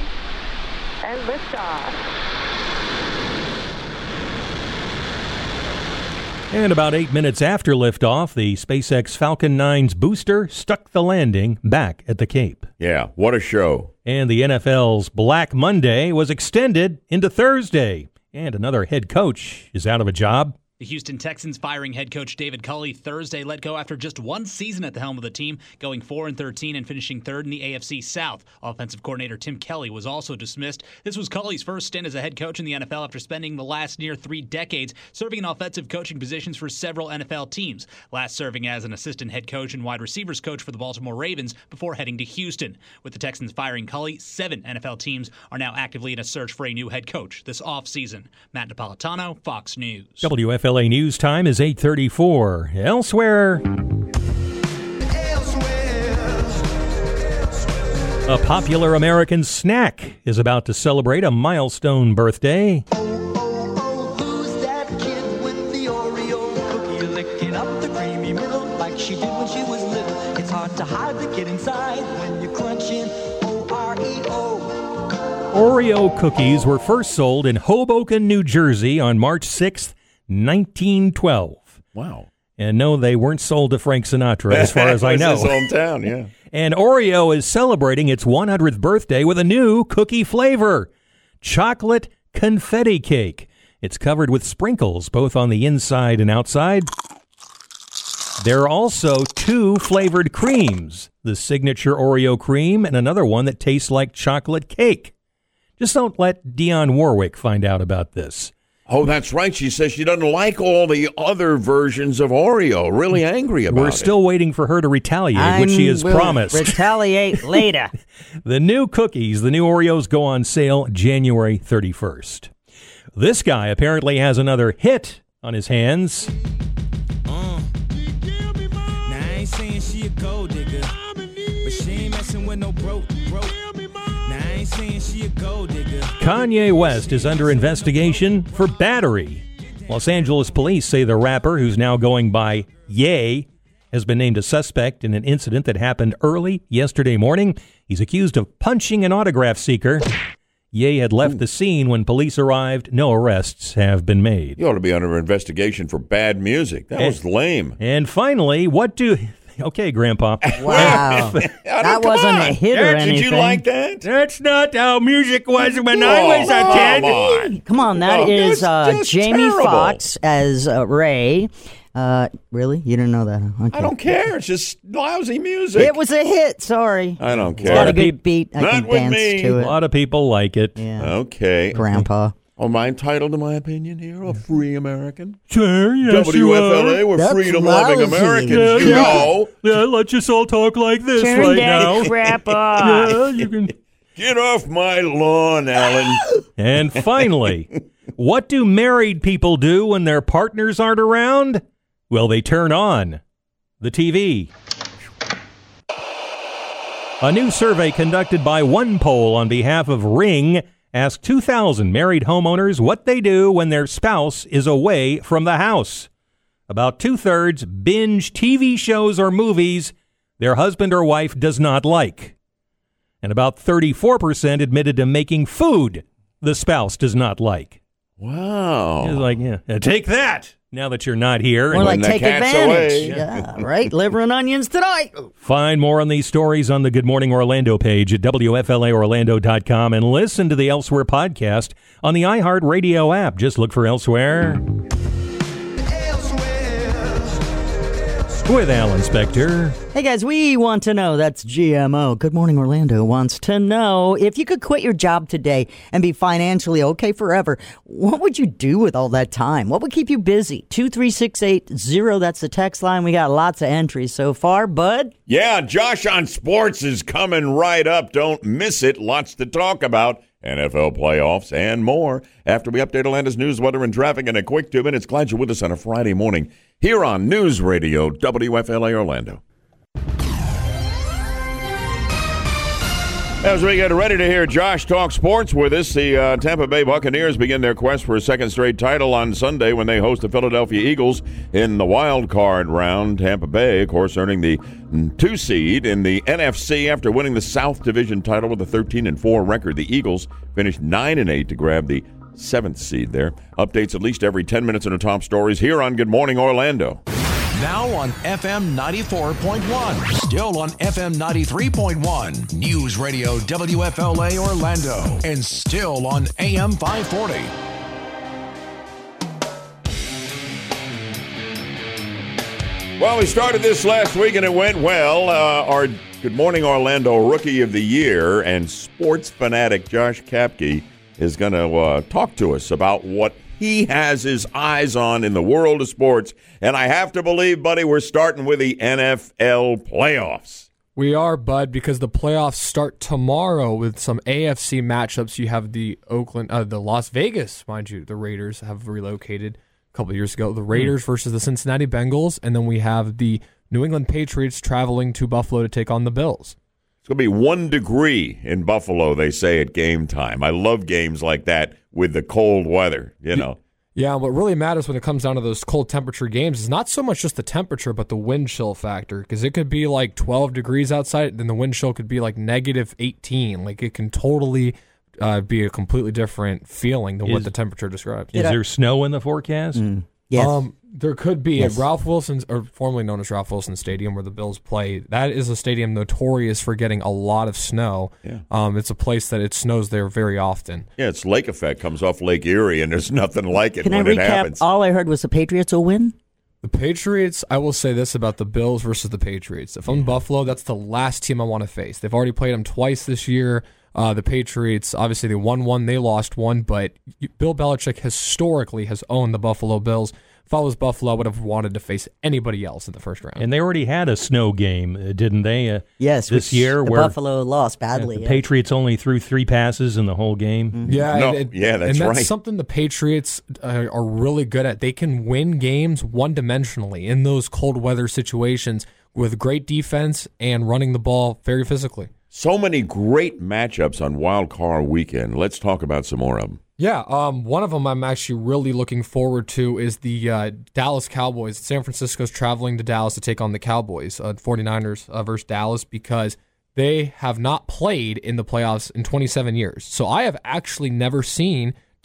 and liftoff. And about eight minutes after liftoff, the SpaceX Falcon nine's booster stuck the landing back at the Cape. Yeah, what a show. And the N F L's Black Monday was extended into Thursday. And another head coach is out of a job. The Houston Texans firing head coach David Culley Thursday let go after just one season at the helm of the team, going four and thirteen and finishing third in the A F C South. Offensive coordinator Tim Kelly was also dismissed. This was Culley's first stint as a head coach in the N F L after spending the last near three decades serving in offensive coaching positions for several N F L teams, last serving as an assistant head coach and wide receivers coach for the Baltimore Ravens before heading to Houston. With the Texans firing Culley, seven N F L teams are now actively in a search for a new head coach this offseason. Matt Napolitano, Fox News. W F L A News time is eight thirty-four. Elsewhere, a popular American snack is about to celebrate a milestone birthday. Who's that kid with the Oreo cookie licking up the creamy middle like she did when she was little? It's hard to hide the kid inside when you're crunching O R E O. Oreo cookies were first sold in Hoboken, New Jersey on March sixth, nineteen twelve. Wow. And no, they weren't sold to Frank Sinatra, as far as I know. It's his hometown, yeah. And Oreo is celebrating its one hundredth birthday with a new cookie flavor, chocolate confetti cake. It's covered with sprinkles, both on the inside and outside. There are also two flavored creams, the signature Oreo cream and another one that tastes like chocolate cake. Just don't let Dionne Warwick find out about this. Oh, that's right. She says she doesn't like all the other versions of Oreo. Really angry about We're it. still waiting for her to retaliate, which she has will promised. Retaliate later. The new cookies, the new Oreos, go on sale January thirty-first. This guy apparently has another hit on his hands. Uh, now I ain't saying she a gold digger, but she ain't messing with no broke, broke. Now I ain't saying she a gold digger. Kanye West is under investigation for battery. Los Angeles police say the rapper, who's now going by Ye, has been named a suspect in an incident that happened early yesterday morning. He's accused of punching an autograph seeker. Ye had left the scene when police arrived. No arrests have been made. You ought to be under investigation for bad music. That was lame. And finally, what do Okay, Grandpa. Wow. That wasn't a hit or Eric, anything. did you like that? That's not how music was when I Oh, was a kid. come on. Come on, that Oh, is that's uh, just Jamie terrible. Foxx as uh, Ray. Uh, really? You didn't know that? Huh? Okay. I don't care. It's just lousy music. It was a hit. Sorry. I don't It's got care. a good beat. I Not can with dance me. to A it. lot of people like it. Yeah. Okay. Grandpa. Am I entitled to my opinion here? A free American? Sure, yes, you W F L A, are. we're That's freedom-loving lousy. Americans, Yeah, you yeah. know. Yeah, let's just all talk like this Turn right that now. crap off. Yeah, you can. Get off my lawn, Alan. And finally, what do married people do when their partners aren't around? Well, they turn on the T V. A new survey conducted by OnePoll on behalf of Ring asked two thousand married homeowners what they do when their spouse is away from the house. About two-thirds binge T V shows or movies their husband or wife does not like. And about thirty-four percent admitted to making food the spouse does not like. Wow. It's like, yeah, yeah, take that now that you're not here. More like the take cat's advantage. away. Yeah, right? Liver and onions tonight. Find more on these stories on the Good Morning Orlando page at W F L A Orlando dot com and listen to the Elsewhere podcast on the iHeartRadio app. Just look for Elsewhere. With Alan Spector. Hey guys, we want to know, that's G M O. Good Morning Orlando wants to know, if you could quit your job today and be financially okay forever, what would you do with all that time? What would keep you busy? two three six eight zero, that's the text line. We got lots of entries so far, bud. Yeah, Josh on Sports is coming right up. Don't miss it. Lots to talk about. N F L playoffs and more. After we update Atlanta's news, weather, and traffic in a quick two minutes. Glad you're with us on a Friday morning here on News Radio W F L A Orlando. As we get ready to hear Josh talk sports with us, the uh, Tampa Bay Buccaneers begin their quest for a second straight title on Sunday when they host the Philadelphia Eagles in the wild card round. Tampa Bay, of course, earning the two seed in the N F C after winning the South Division title with a thirteen and four record. The Eagles finished nine and eight to grab the seventh seed there. Updates at least every ten minutes in the top stories here on Good Morning Orlando. Now on F M ninety-four point one. Still on F M ninety-three point one. News Radio W F L A Orlando. And still on A M five forty. Well, we started this last week and it went well. Uh, our Good Morning Orlando Rookie of the Year and sports fanatic Josh Kapke is going to uh, talk to us about what he has his eyes on in the world of sports. And I have to believe, buddy, we're starting with the N F L playoffs. We are, bud, because the playoffs start tomorrow with some A F C matchups. You have the Oakland, uh, the Las Vegas, mind you, the Raiders have relocated a couple of years ago. The Raiders mm. versus the Cincinnati Bengals, and then we have the New England Patriots traveling to Buffalo to take on the Bills. It's going to be one degree in Buffalo, they say, at game time. I love games like that with the cold weather, you know. Yeah, what really matters when it comes down to those cold temperature games is not so much just the temperature, but the wind chill factor. Because it could be like twelve degrees outside, then the wind chill could be like negative eighteen. Like it can totally uh, be a completely different feeling than Is- what the temperature describes. Is there snow in the forecast? Mm. Yes. Um, there could be Yes. at Ralph Wilson's, or formerly known as Ralph Wilson Stadium, where the Bills play. That is a stadium notorious for getting a lot of snow. Yeah. Um, it's a place that it snows there very often. Yeah, it's lake effect, comes off Lake Erie, and there's nothing like it Can I when it recap? happens. All I heard was the Patriots will win. The Patriots, I will say this about the Bills versus the Patriots. If I'm Buffalo, that's the last team I want to face. They've already played them twice this year. Uh, the Patriots, obviously, they won one, they lost one, but Bill Belichick historically has owned the Buffalo Bills. If I was Buffalo, I would have wanted to face anybody else in the first round. And they already had a snow game, uh, didn't they? Uh, Yes, this which year, the where Buffalo lost badly. the yeah. Patriots only threw three passes in the whole game. Mm-hmm. Yeah, No, and it- yeah, that's and that's right. something the Patriots uh, are really good at. They can win games one-dimensionally in those cold weather situations with great defense and running the ball very physically. So many great matchups on Wild Card Weekend. Let's talk about some more of them. Yeah, um, one of them I'm actually really looking forward to is the uh, Dallas Cowboys. San Francisco's traveling to Dallas to take on the Cowboys, uh, 49ers uh, versus Dallas, because they have not played in the playoffs in twenty-seven years. So I have actually never seen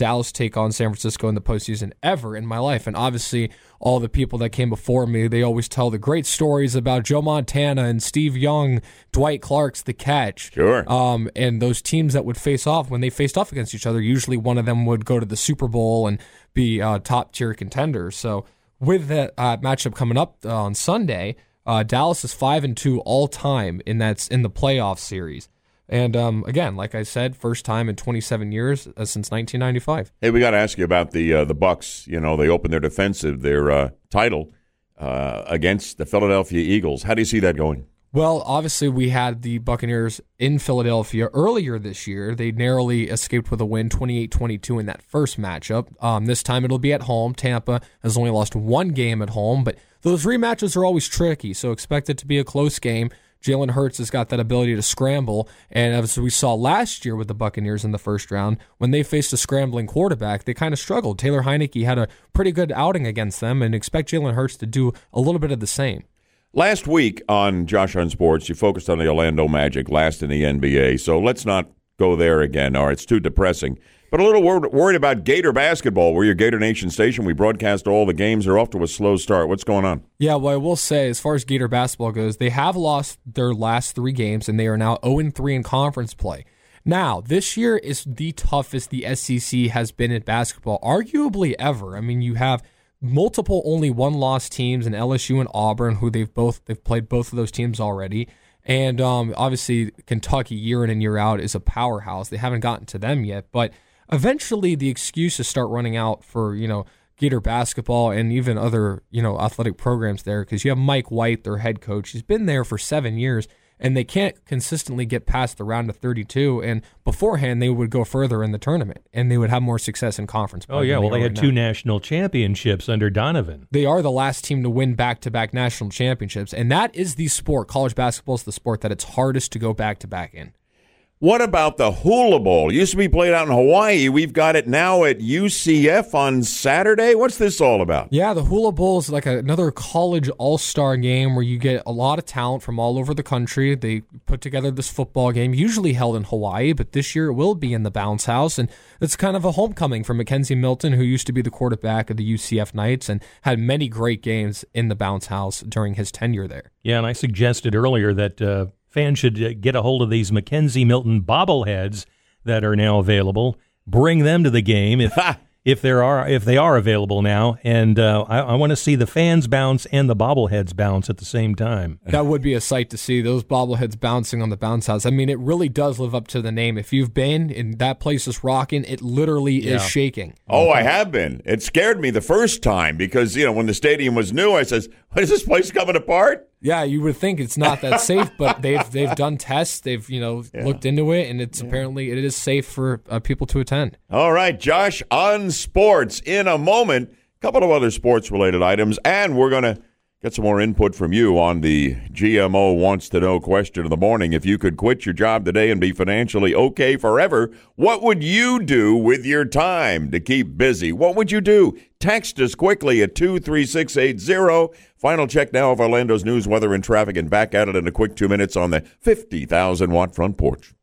Dallas take on San Francisco in the postseason ever in my life. And obviously, all the people that came before me, they always tell the great stories about Joe Montana and Steve Young, Dwight Clark's The Catch. Sure. Um, and those teams that would face off, when they faced off against each other, usually one of them would go to the Super Bowl and be uh, top-tier contenders. So with that uh, matchup coming up uh, on Sunday, uh, Dallas is five and two all time in that's in the playoff series. And um, again, like I said, first time in twenty-seven years uh, since nineteen ninety-five. Hey, we got to ask you about the uh, the Bucks. You know, they opened their defensive their uh, title uh, against the Philadelphia Eagles. How do you see that going? Well, obviously, we had the Buccaneers in Philadelphia earlier this year. They narrowly escaped with a win, twenty-eight twenty-two, in that first matchup. Um, this time it'll be at home. Tampa has only lost one game at home, but those rematches are always tricky, so expect it to be a close game. Jalen Hurts has got that ability to scramble, and as we saw last year with the Buccaneers in the first round, when they faced a scrambling quarterback, they kind of struggled. Taylor Heineke had a pretty good outing against them, and expect Jalen Hurts to do a little bit of the same. Last week on Josh on Sports, you focused on the Orlando Magic, last in the N B A, so let's not go there again, or it's too depressing. But a little wor- worried about Gator basketball. We're your Gator Nation station. We broadcast all the games. They're off to a slow start. What's going on? Yeah, well, I will say, as far as Gator basketball goes, they have lost their last three games, and they are now oh and three in conference play. Now, this year is the toughest the S E C has been at basketball, arguably ever. I mean, you have multiple only one-loss teams in L S U and Auburn, who they've both they've played both of those teams already. And um, obviously, Kentucky, year in and year out, is a powerhouse. They haven't gotten to them yet, but eventually the excuses start running out for, you know, Gator basketball and even other, you know, athletic programs there, because you have Mike White, their head coach. He's been there for seven years, and they can't consistently get past the round of thirty-two. And beforehand, they would go further in the tournament, and they would have more success in conference play. Oh, yeah. Well, they, they had right two now. national championships under Donovan. They are the last team to win back-to-back national championships, and that is the sport. College basketball is the sport that it's hardest to go back-to-back in. What about the Hula Bowl? It used to be played out in Hawaii. We've got it now at U C F on Saturday. What's this all about? Yeah, the Hula Bowl is like another college all-star game where you get a lot of talent from all over the country. They put together this football game, usually held in Hawaii, but this year it will be in the Bounce House, and it's kind of a homecoming for Mackenzie Milton, who used to be the quarterback of the U C F Knights and had many great games in the Bounce House during his tenure there. Yeah, and I suggested earlier that uh, fans should uh, get a hold of these Mackenzie Milton bobbleheads that are now available. Bring them to the game if if there are if they are available now, and uh, I, I want to see the fans bounce and the bobbleheads bounce at the same time. That would be a sight to see, those bobbleheads bouncing on the Bounce House. I mean, it really does live up to the name. If you've been and that place is rocking, it literally Yeah. is shaking. Oh, I have been. It scared me the first time because, you know, when the stadium was new, I says, "What, is this place coming apart?" Yeah, you would think it's not that safe, but they've they've done tests, they've you know Yeah. looked into it, and it's apparently it is safe for uh, people to attend. All right, Josh, on sports in a moment. A couple of other sports-related items, and we're going to get some more input from you on the G M O Wants to Know question of the morning. If you could quit your job today and be financially okay forever, what would you do with your time to keep busy? What would you do? Text us quickly at two three six eight zero. Final check now of Orlando's news, weather, and traffic, and back at it in a quick two minutes on the fifty thousand watt front porch.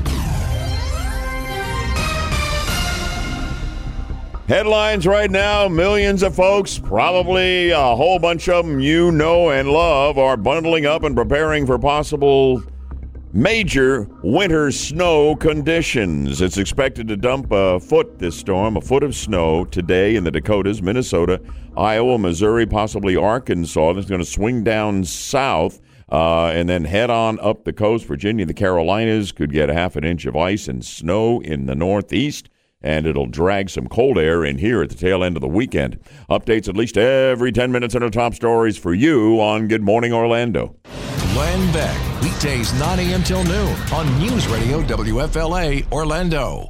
Headlines right now, millions of folks, probably a whole bunch of them you know and love, are bundling up and preparing for possible major winter snow conditions. It's expected to dump a foot this storm, a foot of snow today in the Dakotas, Minnesota, Iowa, Missouri, possibly Arkansas. It's going to swing down south uh, and then head on up the coast. Virginia, the Carolinas could get a half an inch of ice and snow in the northeast. And it'll drag some cold air in here at the tail end of the weekend. Updates at least every ten minutes on our top stories for you on Good Morning Orlando. Glenn Beck, weekdays nine a.m. till noon on News Radio W F L A Orlando.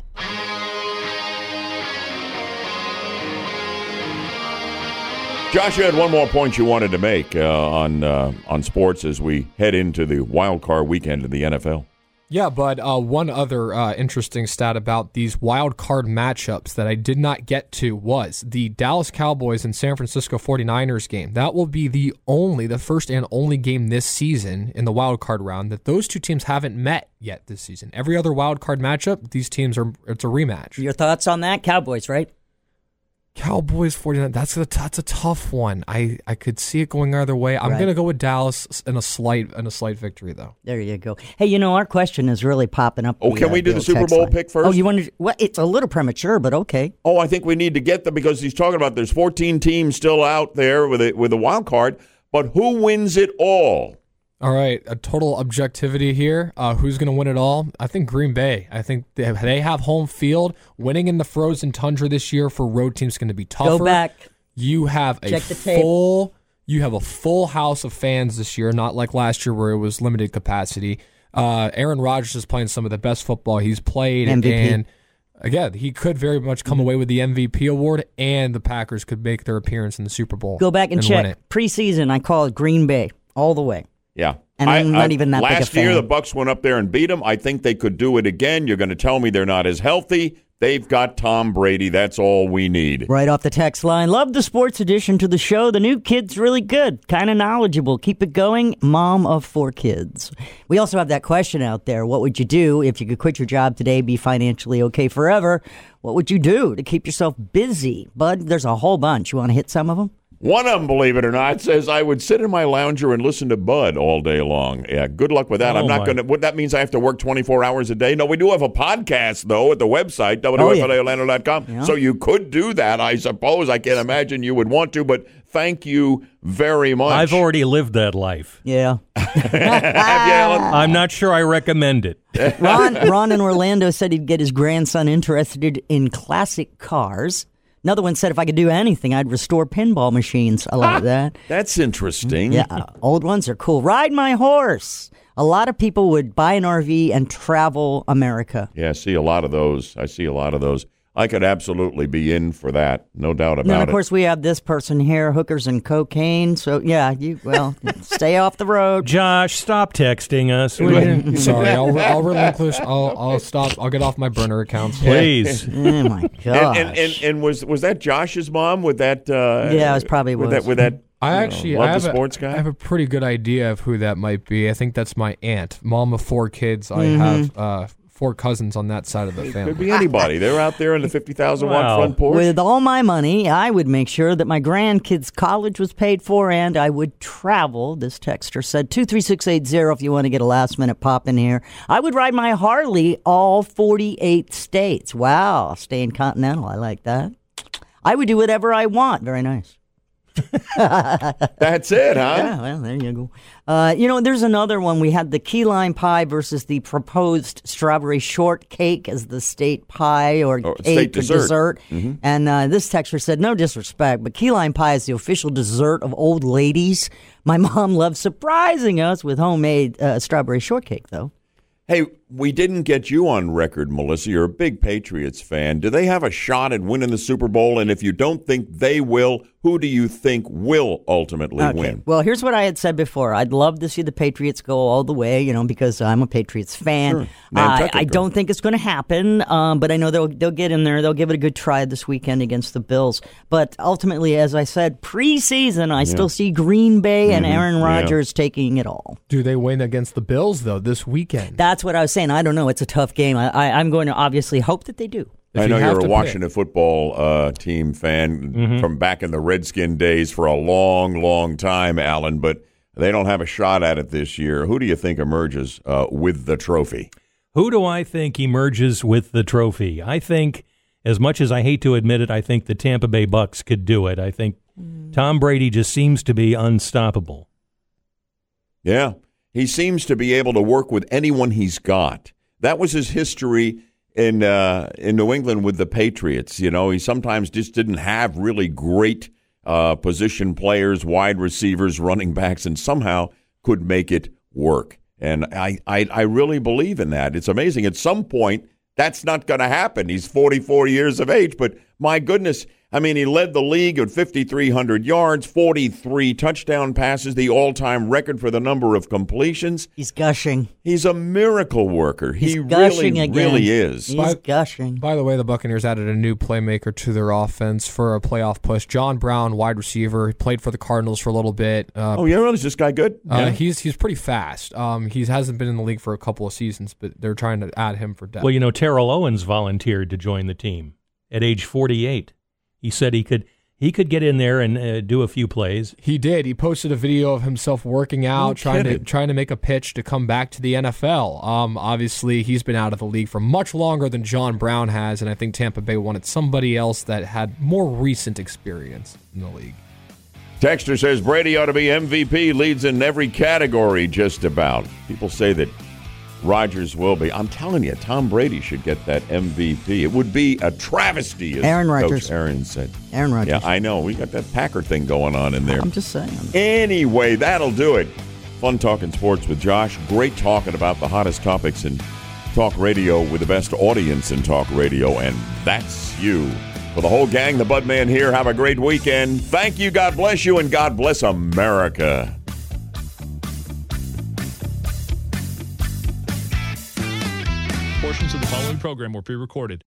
Josh, you had one more point you wanted to make uh, on uh, on sports as we head into the wild card weekend in the N F L. Yeah, but uh, one other uh, interesting stat about these wild card matchups that I did not get to was the Dallas Cowboys and San Francisco forty-niners game. That will be the only, the first and only game this season in the wild card round that those two teams haven't met yet this season. Every other wild card matchup, these teams are, it's a rematch. Your thoughts on that? Cowboys, right? Cowboys forty-nine, that's a, that's a tough one. I, I could see it going either way. I'm Right. going to go with Dallas in a slight in a slight victory, though. There you go. Hey, you know, our question is really popping up. Oh, the, can uh, we do the old Super text Bowl line. pick first? Oh, you wanted? Well, it's a little premature, but okay. Oh, I think we need to get them because he's talking about there's fourteen teams still out there with a, with a wild card, but who wins it all? All right, a total objectivity here. Uh, who's going to win it all? I think Green Bay. I think they have, they have home field. Winning in the frozen tundra this year for road teams is going to be tougher. Go back. You have a Check the tape. full. You have a full house of fans this year, not like last year where it was limited capacity. Uh, Aaron Rodgers is playing some of the best football he's played, M V P. and again, he could very much come away with the M V P award, and the Packers could make their appearance in the Super Bowl. Go back and, win check it. preseason. I call it Green Bay all the way. Yeah. And I'm not even that big a Last year, fan. the Bucks went up there and beat them. I think they could do it again. You're going to tell me they're not as healthy. They've got Tom Brady. That's all we need. Right off the text line. Love the sports edition to the show. The new kid's really good. Kind of knowledgeable. Keep it going. Mom of four kids. We also have that question out there. What would you do if you could quit your job today, be financially okay forever? What would you do to keep yourself busy? Bud, there's a whole bunch. You want to hit some of them? One of them, believe it or not, says I would sit in my lounger and listen to Bud all day long. Yeah, good luck with that. Oh, I'm not my. going to. What that means? I have to work twenty-four hours a day. No, we do have a podcast though at the website W F L A Orlando dot com. Yeah. So you could do that. I suppose. I can't imagine you would want to, but thank you very much. I've already lived that life. Yeah. Have you, Alan? I'm not sure I recommend it. Ron, Ron in Orlando said he'd get his grandson interested in classic cars. Another one said if I could do anything, I'd restore pinball machines. I love that. That's interesting. Yeah, old ones are cool. Ride my horse. A lot of people would buy an R V and travel America. Yeah, I see a lot of those. I see a lot of those. I could absolutely be in for that. No doubt And then, about of course, it. we have this person here, hookers and cocaine. So, yeah, you well, stay off the road. Josh, stop texting us. Sorry, I'll, I'll relinquish. I'll, I'll stop. I'll get off my burner accounts. Please. Oh, my gosh. And, and, and, and was was that Josh's mom with that? Uh, Yeah, it was probably with was. that. With that I you know, actually love I have, the a, sports guy. I have a pretty good idea of who that might be. I think that's my aunt, mom of four kids. I Mhm. have uh, four cousins on that side of the family. Could be anybody. They're out there in the fifty thousand watt Wow. front porch. With all my money, I would make sure that my grandkids' college was paid for and I would travel. This texter said two three six eight zero if you want to get a last minute pop in here. I would ride my Harley all forty-eight states. Wow, staying continental. I like that. I would do whatever I want. Very nice. That's it, huh? Yeah, well, there you go. Uh, you know, there's another one. We had the key lime pie versus the proposed strawberry shortcake as the state pie or Or cake state or dessert. dessert. Mhm. And uh, this texter said, no disrespect, but key lime pie is the official dessert of old ladies. My mom loves surprising us with homemade uh, strawberry shortcake, though. Hey, we didn't get you on record, Melissa. You're a big Patriots fan. Do they have a shot at winning the Super Bowl? And if you don't think they will, who do you think will ultimately Okay. win? Well, here's what I had said before. I'd love to see the Patriots go all the way, you know, because I'm a Patriots fan. Sure. Uh, Nantucket I girl. don't think it's going to happen, um, but I know they'll they'll get in there. They'll give it a good try this weekend against the Bills. But ultimately, as I said, preseason, I still see Green Bay and Mhm. Aaron Yeah. Rodgers taking it all. Do they win against the Bills though this weekend? That's what I was saying. I don't know. It's a tough game. I, I, I'm going to obviously hope that they do. If I you know have you're a to Washington football uh, team fan Mhm. from back in the Redskin days for a long, long time, Alan, but they don't have a shot at it this year. Who do you think emerges uh, with the trophy? Who do I think emerges with the trophy? I think, as much as I hate to admit it, I think the Tampa Bay Bucks could do it. I think Tom Brady just seems to be unstoppable. Yeah, he seems to be able to work with anyone he's got. That was his history in uh, in New England with the Patriots. You know, he sometimes just didn't have really great uh, position players, wide receivers, running backs, and somehow could make it work. And I, I, I really believe in that. It's amazing. At some point, that's not going to happen. He's forty-four years of age, but my goodness, I mean, he led the league at fifty-three hundred yards, forty-three touchdown passes, the all-time record for the number of completions. He's gushing. He's a miracle worker. He's he gushing really, again. really is. He's By- gushing. By the way, the Buccaneers added a new playmaker to their offense for a playoff push. John Brown, wide receiver, he played for the Cardinals for a little bit. Uh, oh, yeah, really? Is this guy good? Uh, Yeah. He's he's pretty fast. Um, he hasn't been in the league for a couple of seasons, but they're trying to add him for depth. Well, you know, Terrell Owens volunteered to join the team at age forty-eight. He said he could he could get in there and uh, do a few plays. He did. He posted a video of himself working out, No trying to kidding. trying to make a pitch to come back to the N F L. Um, obviously, he's been out of the league for much longer than John Brown has, and I think Tampa Bay wanted somebody else that had more recent experience in the league. Texter says Brady ought to be M V P, leads in every category just about. People say that Rodgers will be. I'm telling you, Tom Brady should get that M V P. It would be a travesty, as Aaron Coach Rodgers. Aaron said. Aaron Rodgers. Yeah, I know. We got that Packer thing going on in there. I'm just saying. Anyway, that'll do it. Fun talking sports with Josh. Great talking about the hottest topics in talk radio with the best audience in talk radio, and that's you. For the whole gang, the Budman here, have a great weekend. Thank you, God bless you, and God bless America. Portions of the following program were pre-recorded.